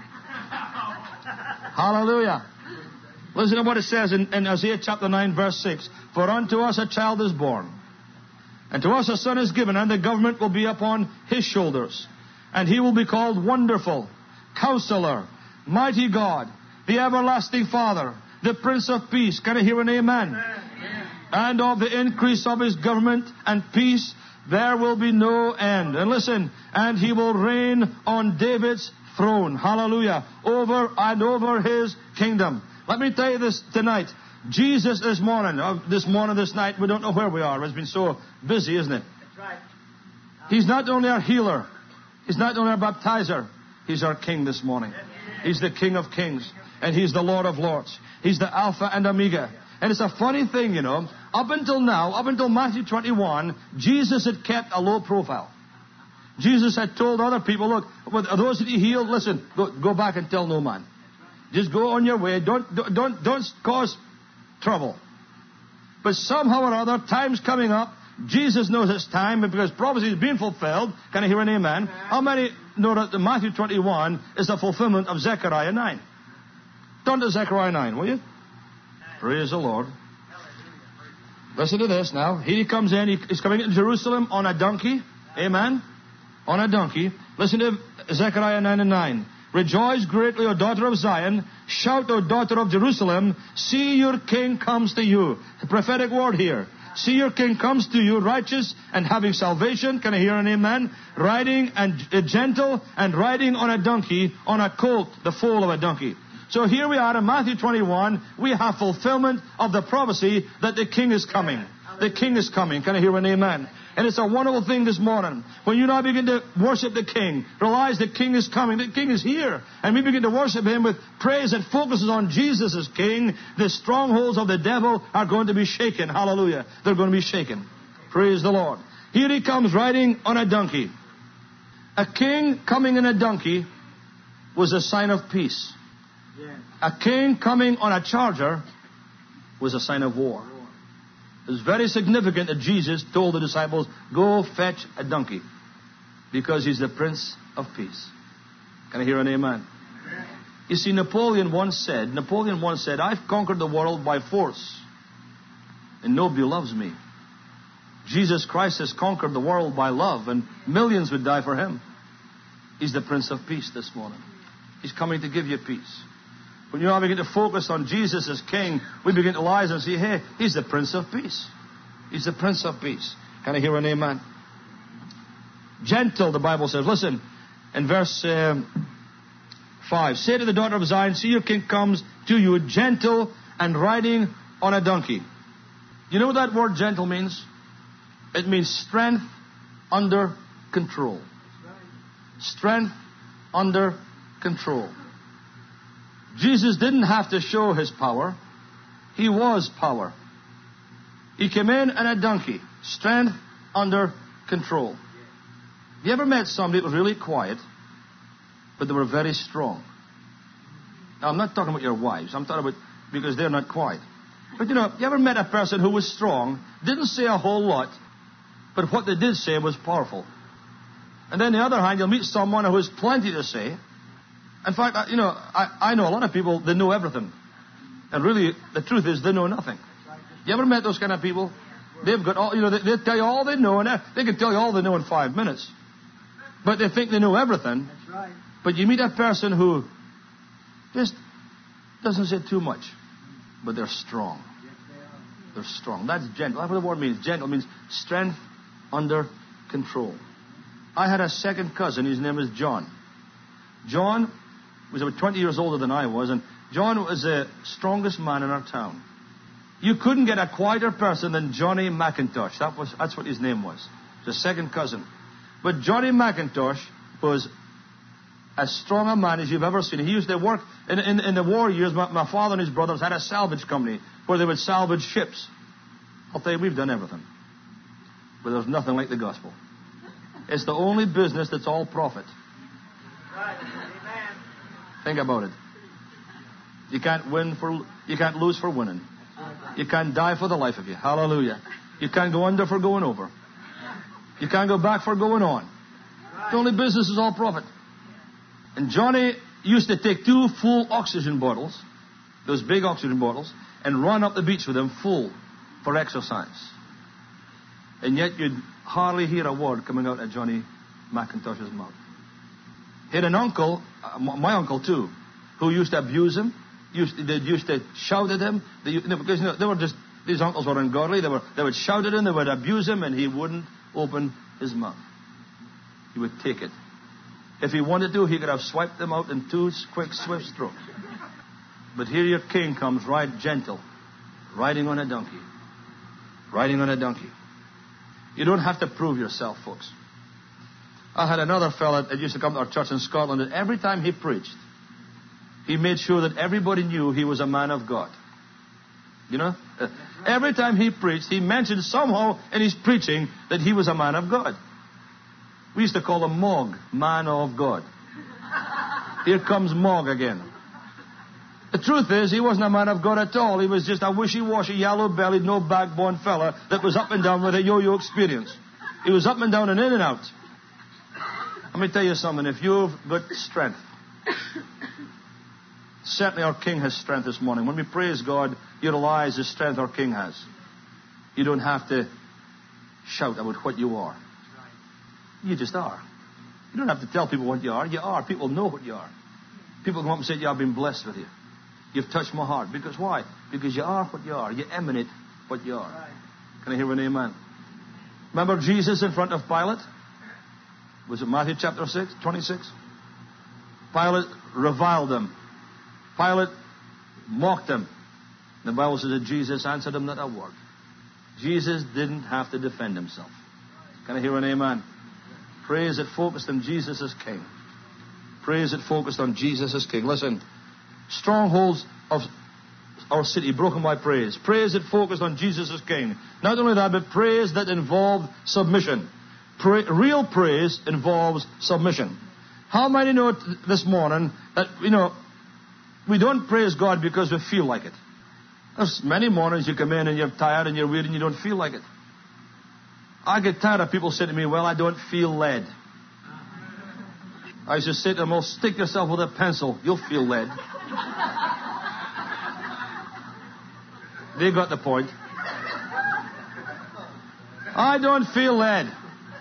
Hallelujah. Listen to what it says in Isaiah chapter 9 verse 6. For unto us a child is born, and to us a son is given, and the government will be upon his shoulders. And he will be called Wonderful, Counselor, Mighty God, the Everlasting Father, the Prince of Peace. Can I hear an amen? Amen. And of the increase of his government and peace there will be no end. And listen, and he will reign on David's throne. Hallelujah. Over and over his kingdom. Let me tell you this tonight. Jesus this night, we don't know where we are. It's been so busy, isn't it? That's right. He's not only our healer. He's not only our baptizer. He's our King this morning. He's the King of Kings. And He's the Lord of Lords. He's the Alpha and Omega. And it's a funny thing, you know. Up until now, up until Matthew 21, Jesus had kept a low profile. Jesus had told other people, look, those that He healed, listen, go back and tell no man. Just go on your way. Don't cause trouble. But somehow or other, time's coming up. Jesus knows it's time, and because prophecy is being fulfilled. Can I hear an amen? How many know that Matthew 21 is the fulfillment of Zechariah 9? Turn to Zechariah 9, will you? Praise the Lord. Listen to this now. Here He comes in. He's coming into Jerusalem on a donkey. Amen? On a donkey. Listen to Zechariah 9 and 9. Rejoice greatly, O daughter of Zion. Shout, O daughter of Jerusalem. See, your king comes to you. The prophetic word here. See, your king comes to you, righteous and having salvation. Can I hear an amen? Riding and gentle and riding on a donkey, on a colt, the foal of a donkey. So here we are in Matthew 21. We have fulfillment of the prophecy that the king is coming. The king is coming. Can I hear an amen? And it's a wonderful thing this morning. When you now begin to worship the King, realize the King is coming. The King is here. And we begin to worship Him with praise that focuses on Jesus as King. The strongholds of the devil are going to be shaken. Hallelujah. They're going to be shaken. Praise the Lord. Here He comes riding on a donkey. A king coming in a donkey was a sign of peace. A king coming on a charger was a sign of war. It's very significant that Jesus told the disciples, go fetch a donkey, because He's the Prince of Peace. Can I hear an amen? You see, Napoleon once said, I've conquered the world by force, and nobody loves me. Jesus Christ has conquered the world by love, and millions would die for Him. He's the Prince of Peace this morning. He's coming to give you peace. When you now begin to focus on Jesus as King, we begin to realize and say, hey, He's the Prince of Peace. He's the Prince of Peace. Can I hear an amen? Gentle, the Bible says. Listen, in verse 5. Say to the daughter of Zion, see, your King comes to you, gentle and riding on a donkey. You know what that word gentle means? It means strength under control. Strength under control. Jesus didn't have to show His power. He was power. He came in a donkey. Strength under control. Have you ever met somebody that was really quiet, but they were very strong? Now, I'm not talking about your wives. I'm talking about because they're not quiet. But you ever met a person who was strong, didn't say a whole lot, but what they did say was powerful? And then on the other hand, you'll meet someone who has plenty to say. In fact, I know a lot of people, they know everything. And really, the truth is, they know nothing. You ever met those kind of people? They've got all, they tell you all they know, and they can tell you all they know in 5 minutes. But they think they know everything. That's right. But you meet a person who just doesn't say too much. But they're strong. They're strong. That's gentle. That's what the word means. Gentle means strength under control. I had a second cousin. His name is John. John was about 20 years older than I was, and John was the strongest man in our town. You couldn't get a quieter person than Johnny McIntosh. That's what his name was. The second cousin. But Johnny McIntosh was as strong a man as you've ever seen. He used to work in the war years. My father and his brothers had a salvage company where they would salvage ships. I'll tell you, we've done everything. But there's nothing like the gospel. It's the only business that's all profit. Think about it. You can't lose for winning. You can't die for the life of you. Hallelujah. You can't go under for going over. You can't go back for going on. The only business is all profit. And Johnny used to take 2 full oxygen bottles, those big oxygen bottles, and run up the beach with them full for exercise. And yet you'd hardly hear a word coming out of Johnny McIntosh's mouth. He had an uncle, my uncle too, who used to abuse him. They used to shout at him. Because they were just, these uncles were ungodly. They would shout at him, they would abuse him, and he wouldn't open his mouth. He would take it. If he wanted to, he could have swiped them out in 2 quick, swift strokes. But here your king comes, right gentle, riding on a donkey. Riding on a donkey. You don't have to prove yourself, folks. I had another fella that used to come to our church in Scotland, and every time he preached, he made sure that everybody knew he was a man of God. You know? Every time he preached, he mentioned somehow in his preaching that he was a man of God. We used to call him Mog, man of God. Here comes Mog again. The truth is, he wasn't a man of God at all. He was just a wishy-washy, yellow-bellied, no-backbone fella that was up and down with a yo-yo experience. He was up and down and in and out. Let me tell you something. If you've got strength, certainly our King has strength this morning. When we praise God, utilize the strength our King has. You don't have to shout about what you are. You just are. You don't have to tell people what you are. You are. People know what you are. People come up and say, yeah, I've been blessed with you. You've touched my heart. Because why? Because you are what you are. You emanate what you are. Can I hear an amen? Remember Jesus in front of Pilate? Was it Matthew chapter 6, 26? Pilate reviled him. Pilate mocked him. The Bible says that Jesus answered him not a word. Jesus didn't have to defend himself. Can I hear an amen? Praise that focused on Jesus as King. Praise that focused on Jesus as King. Listen, strongholds of our city broken by praise. Praise that focused on Jesus as King. Not only that, but praise that involved submission. Real praise involves submission. How many know this morning that, we don't praise God because we feel like it? There's many mornings you come in and you're tired and you're weary and you don't feel like it. I get tired of people saying to me, well, I don't feel led. I used to say to them, well, stick yourself with a pencil. You'll feel led. They got the point. I don't feel led.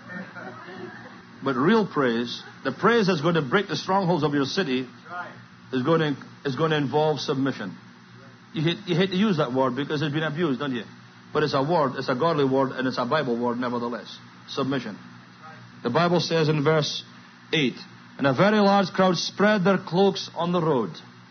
But real praise, the praise that's going to break the strongholds of your city, is going to involve submission. You hate to use that word because it's been abused, don't you? But it's a word, it's a godly word, and it's a Bible word nevertheless. Submission. The Bible says in verse 8, and a very large crowd spread their cloaks on the road.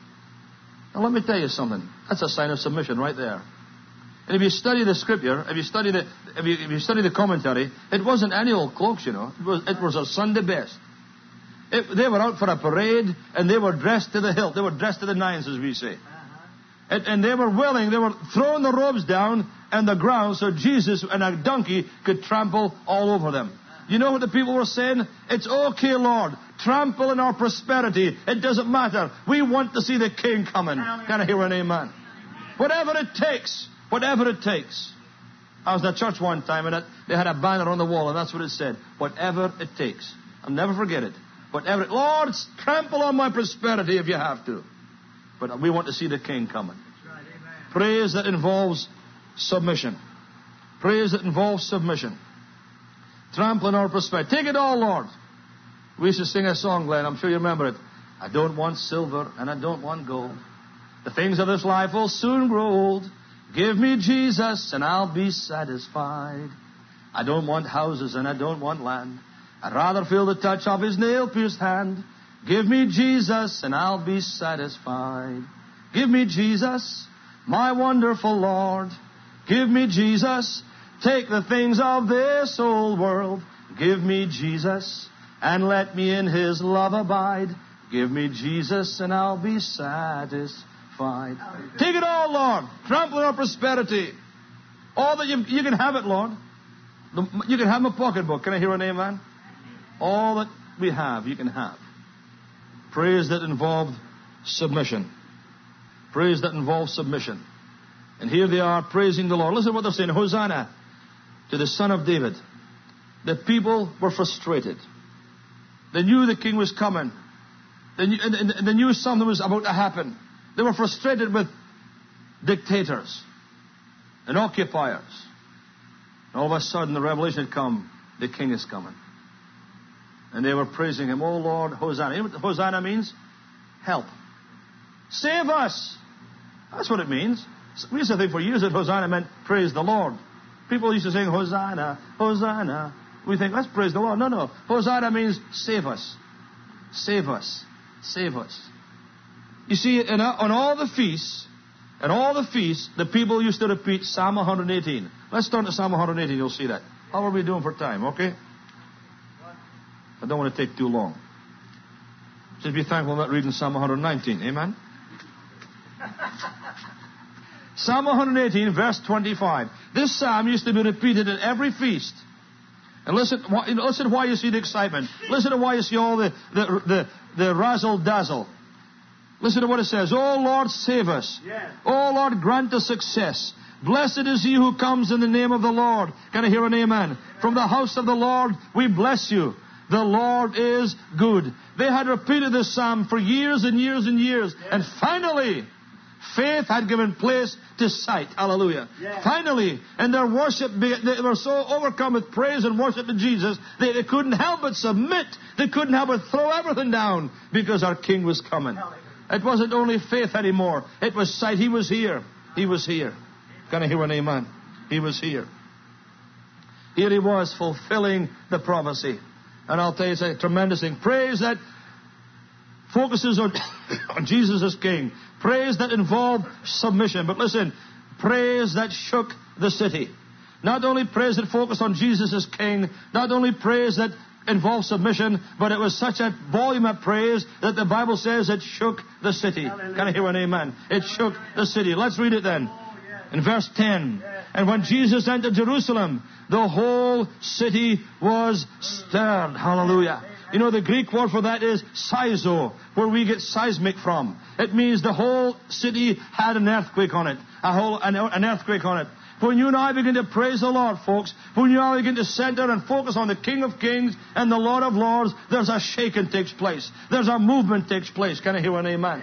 Now let me tell you something. That's a sign of submission right there. And if you study the scripture, if you study the commentary, it wasn't any old cloaks, It was a Sunday best. They were out for a parade, and they were dressed to the hilt. They were dressed to the nines, as we say. And they were willing, they were throwing the robes down on the ground so Jesus and a donkey could trample all over them. You know what the people were saying? It's okay, Lord. Trample in our prosperity. It doesn't matter. We want to see the King coming. Can I hear an amen? Whatever it takes. Whatever it takes. I was in a church one time and they had a banner on the wall and that's what it said. Whatever it takes. I'll never forget it. Lord, trample on my prosperity if you have to. But we want to see the King coming. Praise that involves submission. Praise that involves submission. Trample on our prosperity. Take it all, Lord. We used to sing a song, Glenn. I'm sure you remember it. I don't want silver and I don't want gold. The things of this life will soon grow old. Give me Jesus and I'll be satisfied. I don't want houses and I don't want land. I'd rather feel the touch of His nail-pierced hand. Give me Jesus and I'll be satisfied. Give me Jesus, my wonderful Lord. Give me Jesus. Take the things of this old world. Give me Jesus and let me in His love abide. Give me Jesus and I'll be satisfied. Take it all, Lord. Trample our prosperity. All that you can have it, Lord. You can have my pocketbook. Can I hear an amen? All that we have, you can have. Praise that involved submission. Praise that involves submission. And here they are praising the Lord. Listen to what they're saying. Hosanna to the Son of David. The people were frustrated. They knew the king was coming. They knew something was about to happen. They were frustrated with dictators and occupiers. And all of a sudden the revelation had come. The king is coming. And they were praising him. Oh Lord, Hosanna. You know what Hosanna means? Help. Save us. That's what it means. We used to think for years that Hosanna meant praise the Lord. People used to sing Hosanna, Hosanna. We think, let's praise the Lord. No, no. Hosanna means save us. Save us. Save us. You see, on all the feasts, the people used to repeat Psalm 118. Let's turn to Psalm 118. You'll see that. How are we doing for time? Okay? I don't want to take too long. Just be thankful I'm not reading Psalm 119. Amen? Psalm 118, verse 25. This psalm used to be repeated at every feast. And listen why you see the excitement. Listen to why you see all the razzle-dazzle. Listen to what it says. Oh Lord, save us. Yes. Oh Lord, grant us success. Blessed is he who comes in the name of the Lord. Can I hear an amen? From the house of the Lord, we bless you. The Lord is good. They had repeated this psalm for years and years and years. Yes. And finally, faith had given place to sight. Hallelujah. Yes. Finally, in their worship, they were so overcome with praise and worship to Jesus, they couldn't help but submit. They couldn't help but throw everything down because our King was coming. It wasn't only faith anymore. It was sight. He was here. He was here. Can I hear an amen? He was here. Here he was fulfilling the prophecy. And I'll tell you, it's a tremendous thing. Praise that focuses on Jesus as King. Praise that involved submission. But listen, praise that shook the city. Not only praise that focused on Jesus as King, not only praise that involved submission, but it was such a volume of praise that the Bible says it shook the city. Hallelujah. Can I hear an amen? It shook the city. Let's read it then. In verse 10. And when Jesus entered Jerusalem, the whole city was stirred. Hallelujah. You know, the Greek word for that is seizo, where we get seismic from. It means the whole city had an earthquake on it. An earthquake on it. When you and I begin to praise the Lord, folks, when you and I begin to center and focus on the King of Kings and the Lord of Lords, there's a shaking takes place. There's a movement takes place. Can I hear an amen?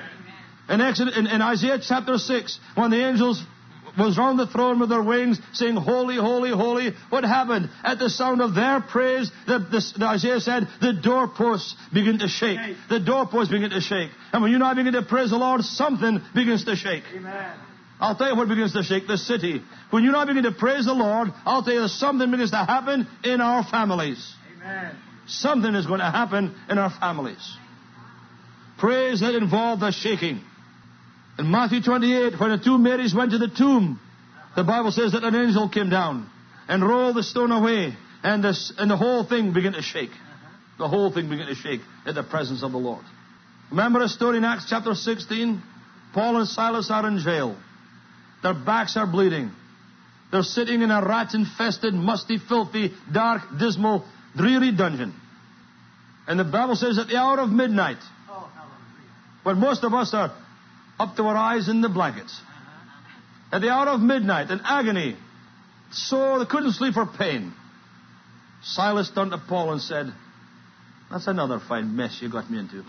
In Isaiah chapter 6, when the angels was round the throne with their wings, saying, Holy, holy, holy. What happened? At the sound of their praise, Isaiah said, the doorposts begin to shake. The doorposts begin to shake. And when you and I begin to praise the Lord, something begins to shake. Amen. I'll tell you what begins to shake, the city. When you and I begin to praise the Lord, I'll tell you something begins to happen in our families. Amen. Something is going to happen in our families. Praise that involved the shaking. In Matthew 28, when the two Marys went to the tomb, the Bible says that an angel came down and rolled the stone away, and the whole thing began to shake. The whole thing began to shake at the presence of the Lord. Remember a story in Acts chapter 16? Paul and Silas are in jail. Their backs are bleeding. They're sitting in a rat-infested, musty, filthy, dark, dismal, dreary dungeon. And the Bible says at the hour of midnight, when most of us are up to our eyes in the blankets. At the hour of midnight, in agony, so they couldn't sleep for pain. Silas turned to Paul and said, that's another fine mess you got me into.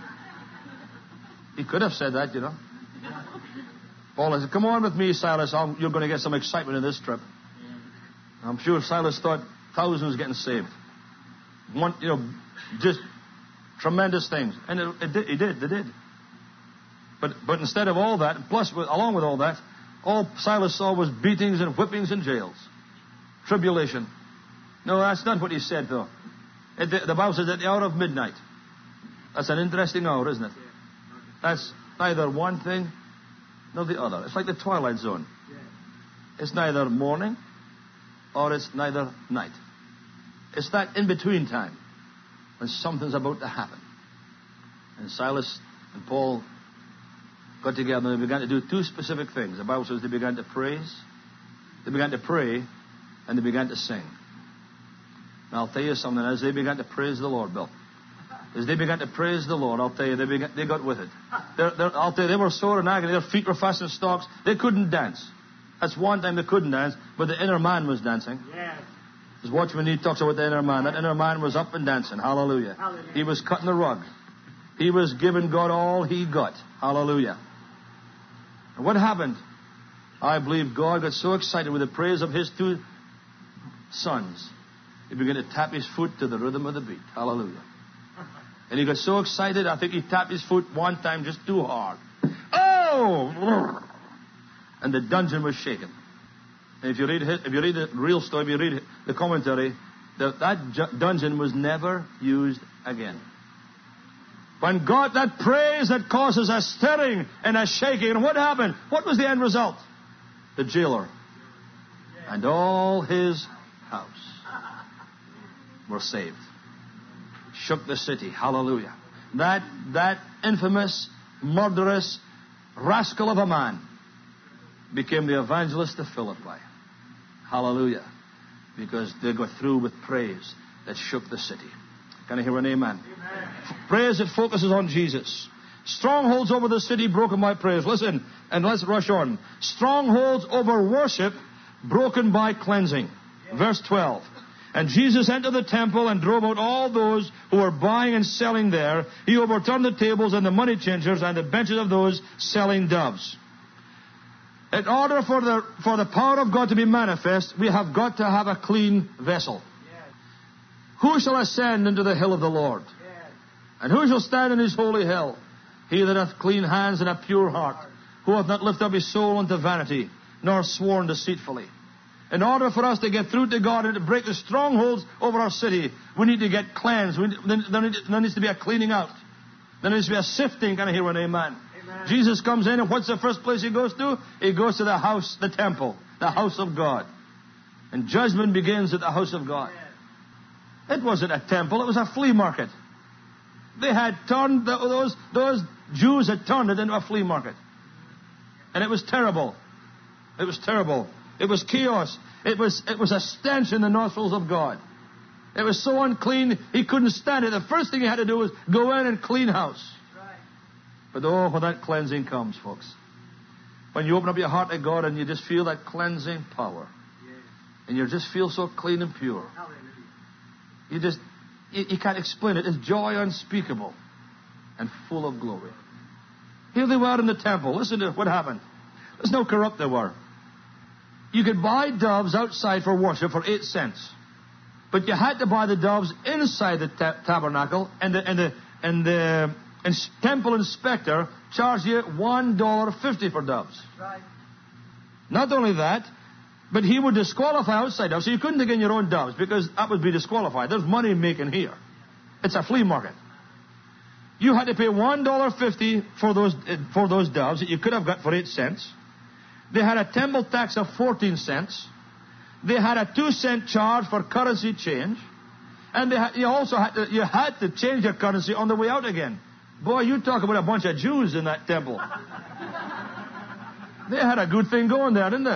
He could have said that, you know. Paul said, come on with me, Silas. You're going to get some excitement in this trip. I'm sure Silas thought thousands getting saved. Just tremendous things. And they did. But instead of all that, plus along with all that, all Silas saw was beatings and whippings and jails. Tribulation. No, that's not what he said, though. The Bible says at the hour of midnight. That's an interesting hour, isn't it? That's neither one thing nor the other. It's like the twilight zone. It's neither morning or it's neither night. It's that in-between time when something's about to happen. And Silas and Paul got together and they began to do two specific things. The Bible says they began to praise, they began to pray, and they began to sing. And I'll tell you something, as they began to praise the Lord, Bill, as they began to praise the Lord, I'll tell you, they got with it. I'll tell you, they were sore in agony. Their feet were fast in stocks. They couldn't dance. That's one time they couldn't dance, but the inner man was dancing. Yes. As Watchman Nee talks about the inner man. That inner man was up and dancing. Hallelujah. Hallelujah. He was cutting the rug. He was giving God all he got. Hallelujah. And what happened? I believe God got so excited with the praise of his two sons, he began to tap his foot to the rhythm of the beat. Hallelujah. And he got so excited, I think he tapped his foot one time just too hard. Oh! And the dungeon was shaken. And if you read the real story, if you read the commentary, that dungeon was never used again. When God, that praise that causes a stirring and a shaking, and what happened? What was the end result? The jailer and all his house were saved. Shook the city. Hallelujah. That infamous, murderous rascal of a man became the evangelist of Philippi. Hallelujah. Because they got through with praise that shook the city. Can I hear an amen? Praise that focuses on Jesus. Strongholds over the city broken by praise. Listen, and let's rush on. Strongholds over worship broken by cleansing. Verse 12. And Jesus entered the temple and drove out all those who were buying and selling there. He overturned the tables and the money changers and the benches of those selling doves. In order for the power of God to be manifest, we have got to have a clean vessel. Yes. Who shall ascend into the hill of the Lord? Yes. And who shall stand in his holy hill? He that hath clean hands and a pure heart, who hath not lifted up his soul unto vanity, nor sworn deceitfully. In order for us to get through to God and to break the strongholds over our city, we need to get cleansed. There needs to be a cleaning out. There needs to be a sifting. Can I hear an amen? Amen. Jesus comes in, and what's the first place he goes to? He goes to the house, the temple, the house of God. And judgment begins at the house of God. It wasn't a temple, it was a flea market. They had turned, those Jews had turned it into a flea market. And it was terrible. It was terrible. It was chaos. It was a stench in the nostrils of God. It was so unclean, he couldn't stand it. The first thing he had to do was go in and clean house. Right. But when that cleansing comes, folks, when you open up your heart to God and you just feel that cleansing power, and you just feel so clean and pure, you can't explain it. It's joy unspeakable and full of glory. Here they were in the temple. Listen to what happened. Listen how corrupt they were. You could buy doves outside for worship for 8 cents. But you had to buy the doves inside the tabernacle, and the temple inspector charged you $1.50 for doves. Right. Not only that, but he would disqualify outside doves. So you couldn't take in your own doves because that would be disqualified. There's money making here. It's a flea market. You had to pay $1.50 for those doves that you could have got for 8 cents. They had a temple tax of 14 cents. They had a 2-cent charge for currency change. And you had to change your currency on the way out again. Boy, you talk about a bunch of Jews in that temple. They had a good thing going there, didn't they?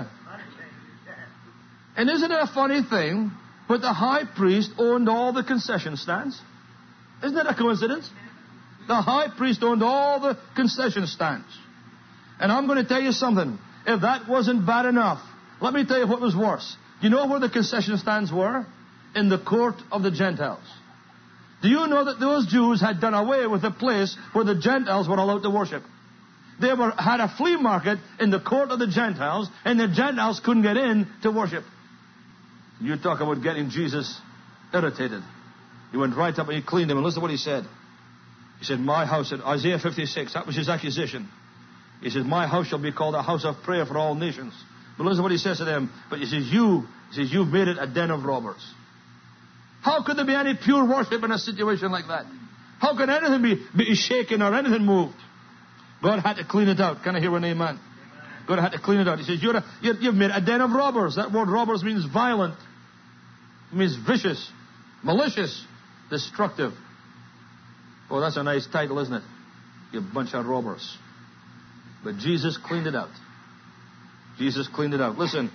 And isn't it a funny thing? But the high priest owned all the concession stands. Isn't that a coincidence? The high priest owned all the concession stands. And I'm going to tell you something. If that wasn't bad enough, let me tell you what was worse. Do you know where the concession stands were? In the court of the Gentiles. Do you know that those Jews had done away with the place where the Gentiles were allowed to worship? They had a flea market in the court of the Gentiles, and the Gentiles couldn't get in to worship. You talk about getting Jesus irritated. He went right up and he cleaned him. And listen to what he said. He said, my house, in Isaiah 56, that was his accusation. He says, my house shall be called a house of prayer for all nations. But listen to what he says to them. But he says, you've made it a den of robbers. How could there be any pure worship in a situation like that? How could anything be shaken or anything moved? God had to clean it out. Can I hear an amen? God had to clean it out. He says, you've made a den of robbers. That word robbers means violent. It means vicious, malicious, destructive. Oh, that's a nice title, isn't it? You bunch of robbers. But Jesus cleaned it out. Jesus cleaned it out. Listen,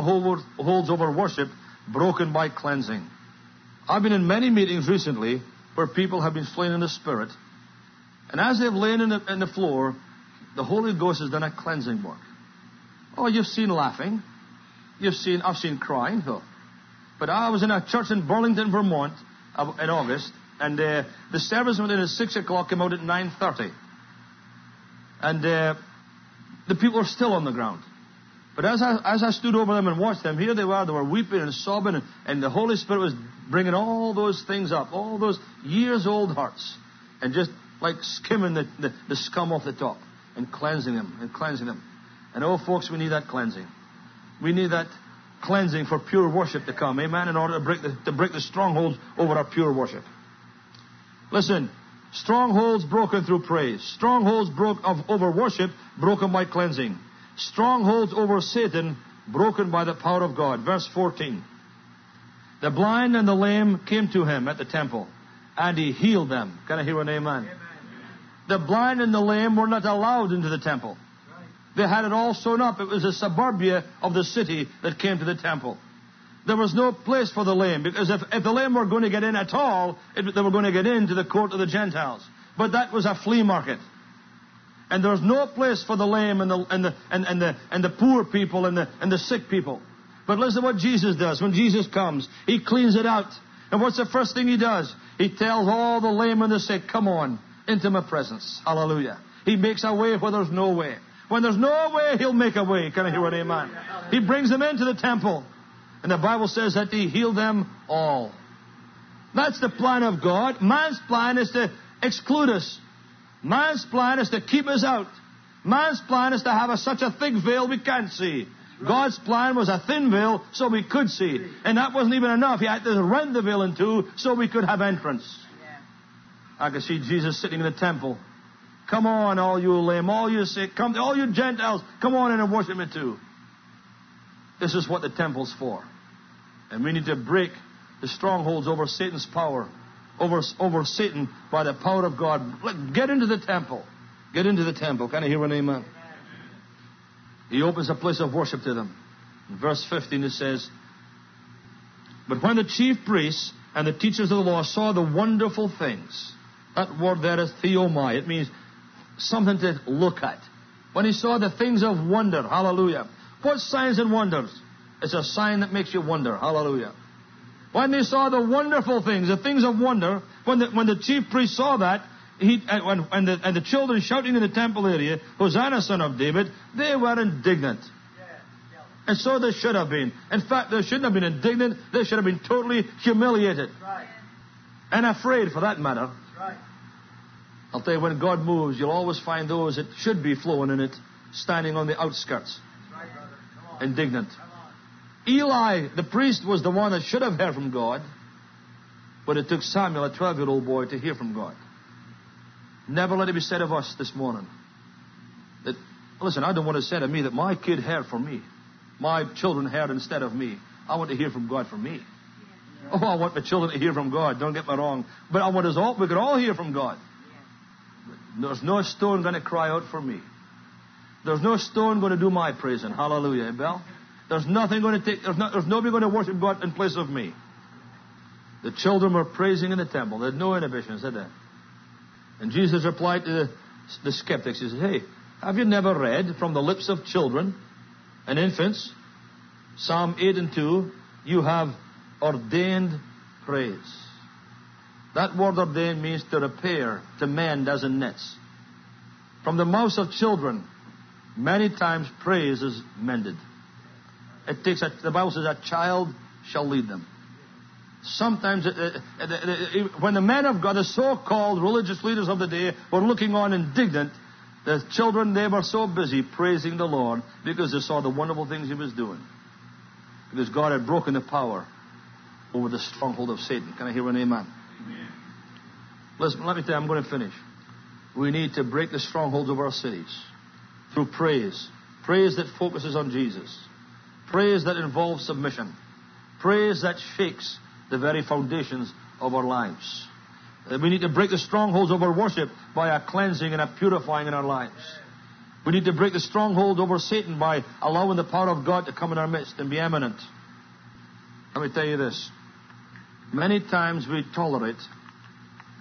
strongholds over worship broken by cleansing. I've been in many meetings recently where people have been slain in the Spirit. And as they've lain in the floor, the Holy Ghost has done a cleansing work. Oh, you've seen laughing. I've seen crying. Oh. But I was in a church in Burlington, Vermont in August, and the service went in at 6 o'clock, came out at 9:30. And the people were still on the ground. But as I stood over them and watched them, here they were weeping and sobbing, and the Holy Spirit was bringing all those things up, all those years-old hurts, and just like skimming the scum off the top, and cleansing them. And oh, folks, we need that cleansing. We need that cleansing for pure worship to come, amen, in order to break the strongholds over our pure worship. Listen, strongholds broken through praise. Strongholds over worship broken by cleansing. Strongholds over Satan broken by the power of God. Verse 14. The blind and the lame came to him at the temple, and he healed them. Can I hear an amen? Amen. The blind and the lame were not allowed into the temple. They had it all sewn up. It was a suburbia of the city that came to the temple. There was no place for the lame, because if the lame were going to get in at all, they were going to get into the court of the Gentiles. But that was a flea market. And there was no place for the lame and the poor people and the sick people. But listen to what Jesus does. When Jesus comes, he cleans it out. And what's the first thing he does? He tells all the lame and the sick, come on, into my presence. Hallelujah. He makes a way where there's no way. When there's no way, he'll make a way. Can I hear an amen? He brings them into the temple. And the Bible says that he healed them all. That's the plan of God. Man's plan is to exclude us. Man's plan is to keep us out. Man's plan is to have such a thick veil we can't see. God's plan was a thin veil so we could see. And that wasn't even enough. He had to rend the veil in two so we could have entrance. I can see Jesus sitting in the temple. Come on, all you lame, all you sick, come, all you Gentiles, come on in and worship me too. This is what the temple's for. And we need to break the strongholds over Satan's power, over Satan by the power of God. Get into the temple. Get into the temple. Can I hear an amen? He opens a place of worship to them. In verse 15 it says, but when the chief priests and the teachers of the law saw the wonderful things, that word there is theomai. It means something to look at. When he saw the things of wonder, hallelujah. What signs and wonders? It's a sign that makes you wonder, hallelujah. When they saw the wonderful things, the things of wonder, when the chief priest saw that, and the children shouting in the temple area, Hosanna, son of David, they were indignant. And so they should have been. In fact, they shouldn't have been indignant. They should have been totally humiliated. And afraid, for that matter. I'll tell you, when God moves, you'll always find those that should be flowing in it, standing on the outskirts. Indignant. Eli, the priest, was the one that should have heard from God, but it took Samuel, a 12-year-old boy, to hear from God. Never let it be said of us this morning that, listen, I don't want to say to me that my kid heard from me. My children heard instead of me. I want to hear from God for me. Oh, I want my children to hear from God, don't get me wrong. But I want us all, we could all hear from God. There's no stone going to cry out for me. There's no stone going to do my praising. Hallelujah, Bell. There's nothing going to take, there's nobody going to worship God in place of me. The children were praising in the temple. They had no inhibitions, did they? And Jesus replied to the skeptics. He said, hey, have you never read from the lips of children and infants, Psalm 8 and 2, you have ordained praise. That word ordained means to repair, to mend as in nets. From the mouths of children, many times praise is mended. It takes the Bible says a child shall lead them. Sometimes, when the men of God, the so-called religious leaders of the day, were looking on indignant, the children, they were so busy praising the Lord because they saw the wonderful things He was doing. Because God had broken the power over the stronghold of Satan. Can I hear an amen? Amen. Listen, let me tell you, I'm going to finish. We need to break the strongholds of our cities through praise. Praise that focuses on Jesus. Praise that involves submission. Praise that shakes the very foundations of our lives. We need to break the strongholds of our worship by a cleansing and a purifying in our lives. We need to break the stronghold over Satan by allowing the power of God to come in our midst and be eminent. Let me tell you this. Many times we tolerate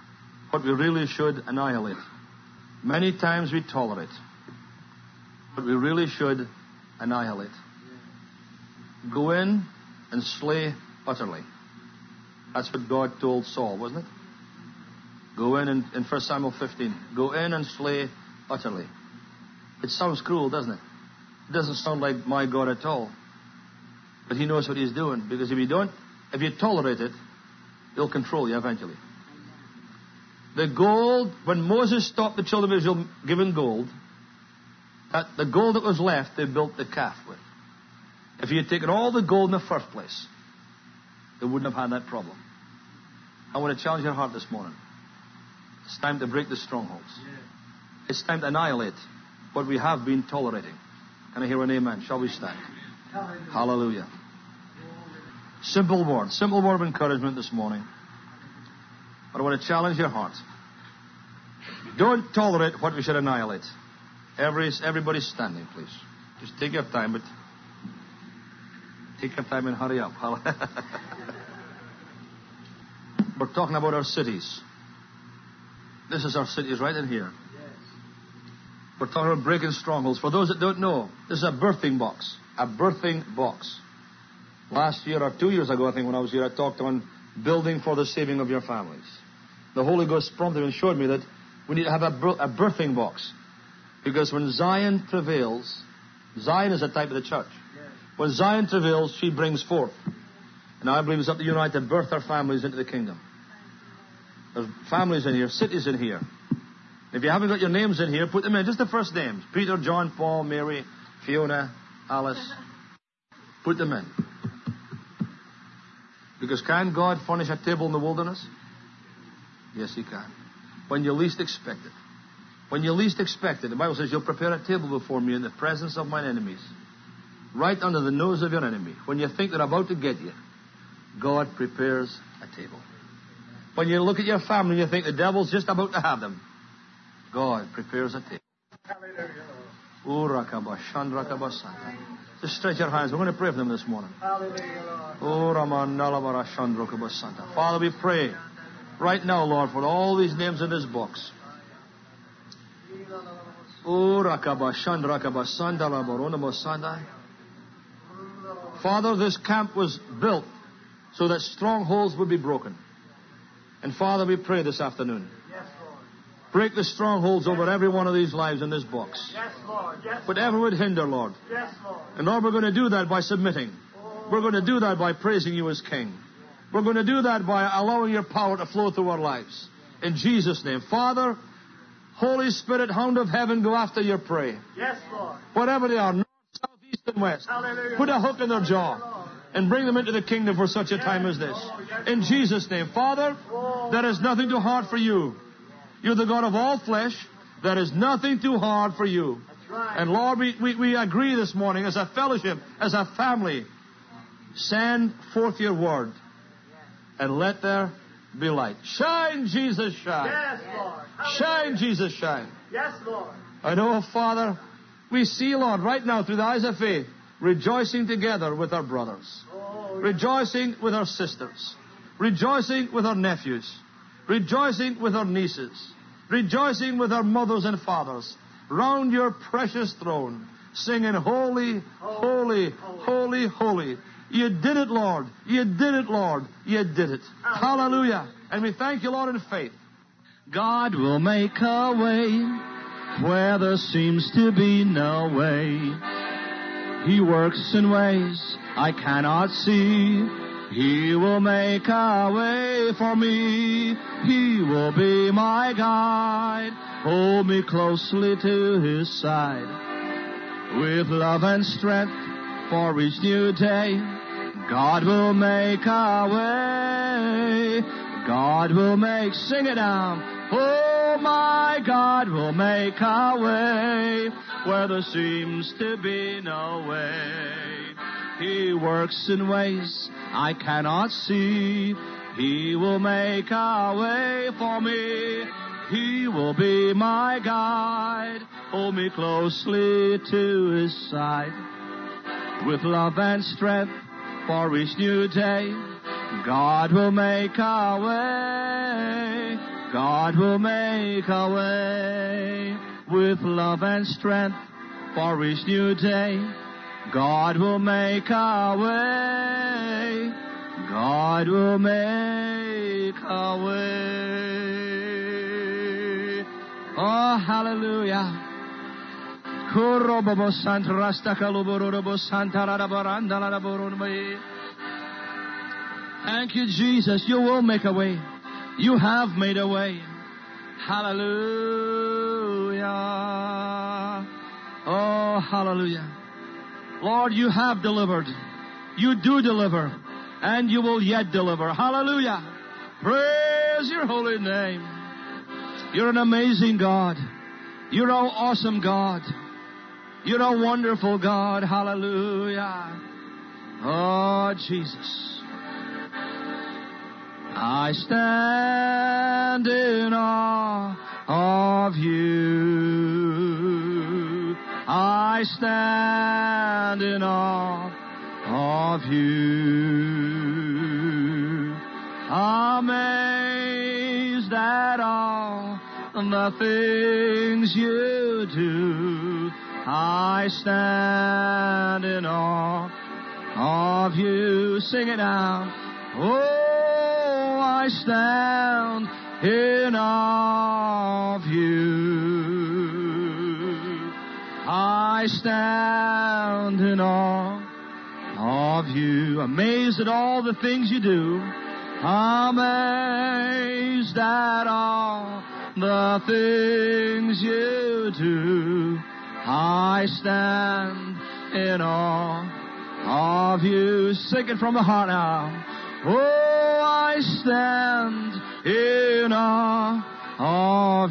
what we really should annihilate. Many times we tolerate what we really should annihilate. Go in and slay utterly. That's what God told Saul, wasn't it? Go in 1 Samuel 15. Go in and slay utterly. It sounds cruel, doesn't it? It doesn't sound like my God at all. But He knows what He's doing. Because if you tolerate it, He'll control you eventually. The gold, when Moses stopped the children of Israel giving gold, the gold that was left, they built the calf with. If he had taken all the gold in the first place, they wouldn't have had that problem. I want to challenge your heart this morning. It's time to break the strongholds. It's time to annihilate what we have been tolerating. Can I hear an amen? Shall we stand? Hallelujah. Simple word of encouragement this morning. But I want to challenge your heart. Don't tolerate what we should annihilate. Everybody standing, please. Just take your time, but take your time and hurry up. We're talking about our cities. This is our cities right in here. We're talking about breaking strongholds. For those that don't know, this is a birthing box. A birthing box. Last year or 2 years ago, I think, when I was here, I talked on building for the saving of your families. The Holy Ghost prompted and showed me that we need to have a birthing box. Because when Zion travails, Zion is a type of the church. When Zion travails, she brings forth. And I believe it's up to you and I to birth our families into the kingdom. There's families in here, cities in here. If you haven't got your names in here, put them in. Just the first names. Peter, John, Paul, Mary, Fiona, Alice. Put them in. Because can God furnish a table in the wilderness? Yes, He can. When you least expect it. When you least expect it, the Bible says, you'll prepare a table before me in the presence of mine enemies. Right under the nose of your enemy. When you think they're about to get you, God prepares a table. When you look at your family and you think the devil's just about to have them, God prepares a table. Just stretch your hands. We're going to pray for them this morning. Father, we pray right now, Lord, for all these names in this box. Father, this camp was built so that strongholds would be broken. And Father, we pray this afternoon. Break the strongholds over every one of these lives in this box. Whatever would hinder, Lord. And Lord, we're going to do that by submitting. We're going to do that by praising you as King. We're going to do that by allowing your power to flow through our lives. In Jesus' name. Father, Holy Spirit, hound of heaven, go after your prey. Yes, Lord. Whatever they are, north, south, east, and west. Hallelujah. Put a hook in their jaw and bring them into the kingdom for such a time as this. In Jesus' name. Father, there is nothing too hard for you. You're the God of all flesh. There is nothing too hard for you. And Lord, we agree this morning as a fellowship, as a family. Send forth your word and let there be light. Shine, Jesus, shine. Yes, Lord. Shine, Jesus, shine. Yes, Lord. I know, Father, we see, Lord, right now through the eyes of faith, rejoicing together with our brothers. Rejoicing with our sisters. Rejoicing with our nephews. Rejoicing with our nieces. Rejoicing with our mothers and fathers. Round your precious throne, singing, holy, holy, holy, holy. You did it, Lord. You did it, Lord. You did it. Hallelujah. And we thank you, Lord, in faith. God will make a way where there seems to be no way. He works in ways I cannot see. He will make a way for me. He will be my guide. Hold me closely to His side. With love and strength for each new day, God will make a way. God will make, sing it now. Oh, my God will make a way where there seems to be no way. He works in ways I cannot see. He will make a way for me. He will be my guide. Hold me closely to His side. With love and strength for each new day, God will make a way. God will make a way with love and strength for each new day. God will make a way. God will make a way. Oh, hallelujah. Thank you, Jesus. You will make a way. You have made a way. Hallelujah. Oh, hallelujah. Lord, you have delivered. You do deliver. And you will yet deliver. Hallelujah. Praise your holy name. You're an amazing God. You're an awesome God. You're a wonderful God. Hallelujah. Oh, Jesus. I stand in awe of you. I stand in awe of you. Amazed at all the things you do. I stand in awe of you. Sing it now. Oh, I stand in awe of you. I stand in awe of you. Amazed at all the things you do. Amazed at all the things you do. I stand in awe of you. Sing it from the heart now. Oh, I stand in awe of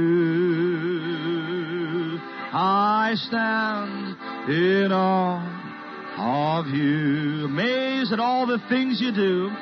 you. I stand in awe of you. Amazed at all the things you do.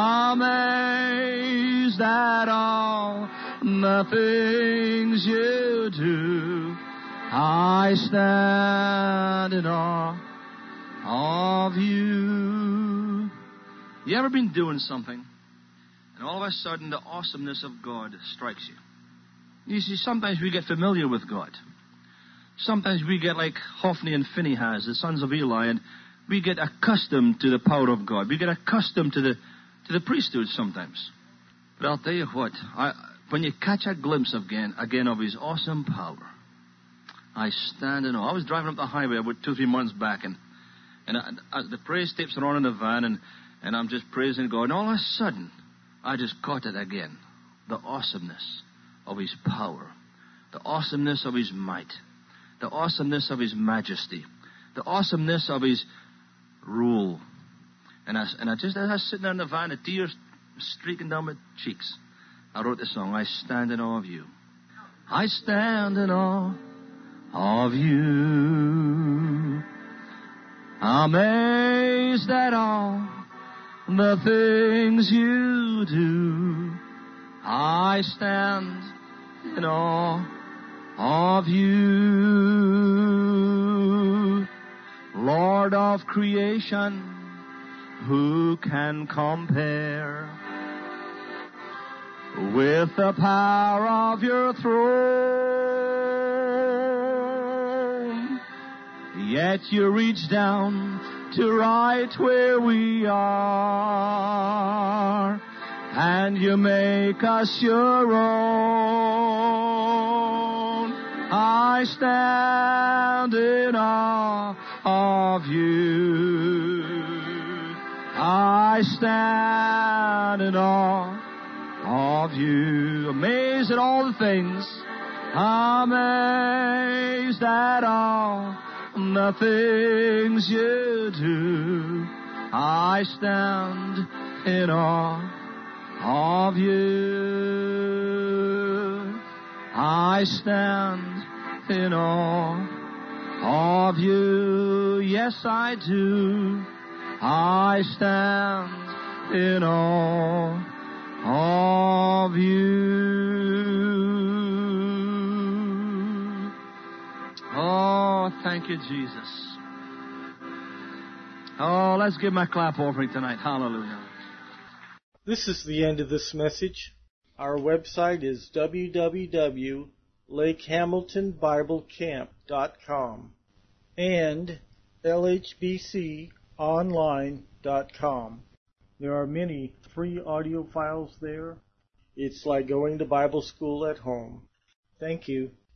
Amazed at all the things you do. I stand in awe of you. You ever been doing something, and all of a sudden the awesomeness of God strikes you? You see, sometimes we get familiar with God. Sometimes we get like Hophni and Phinehas, the sons of Eli, and we get accustomed to the power of God. We get accustomed to the priesthood sometimes. But I'll tell you what, when you catch a glimpse again of His awesome power, I stand in awe. I was driving up the highway about 2-3 months back, and the praise tapes are on in the van, and I'm just praising God. And all of a sudden, I just caught it again. The awesomeness of His power. The awesomeness of His might. The awesomeness of His majesty. The awesomeness of His rule. And as I was sitting there in the van, the tears streaking down my cheeks, I wrote this song, I stand in awe of you. I stand in awe of you. Amazed at all the things you do. I stand in awe of you. Lord of creation, who can compare with the power of your throne? Yet you reach down to right where we are, and you make us your own. I stand in awe of you. I stand in awe of you. Amazed at all the things. Amazed at all the things you do. I stand in awe of you. I stand in awe of you. Yes, I do. I stand in awe of you. Oh, thank you, Jesus. Oh, let's give Him a clap offering tonight. Hallelujah. This is the end of this message. Our website is www.lakehamiltonbiblecamp.com and lhbconline.com. There are many free audio files there. It's like going to Bible school at home. Thank you.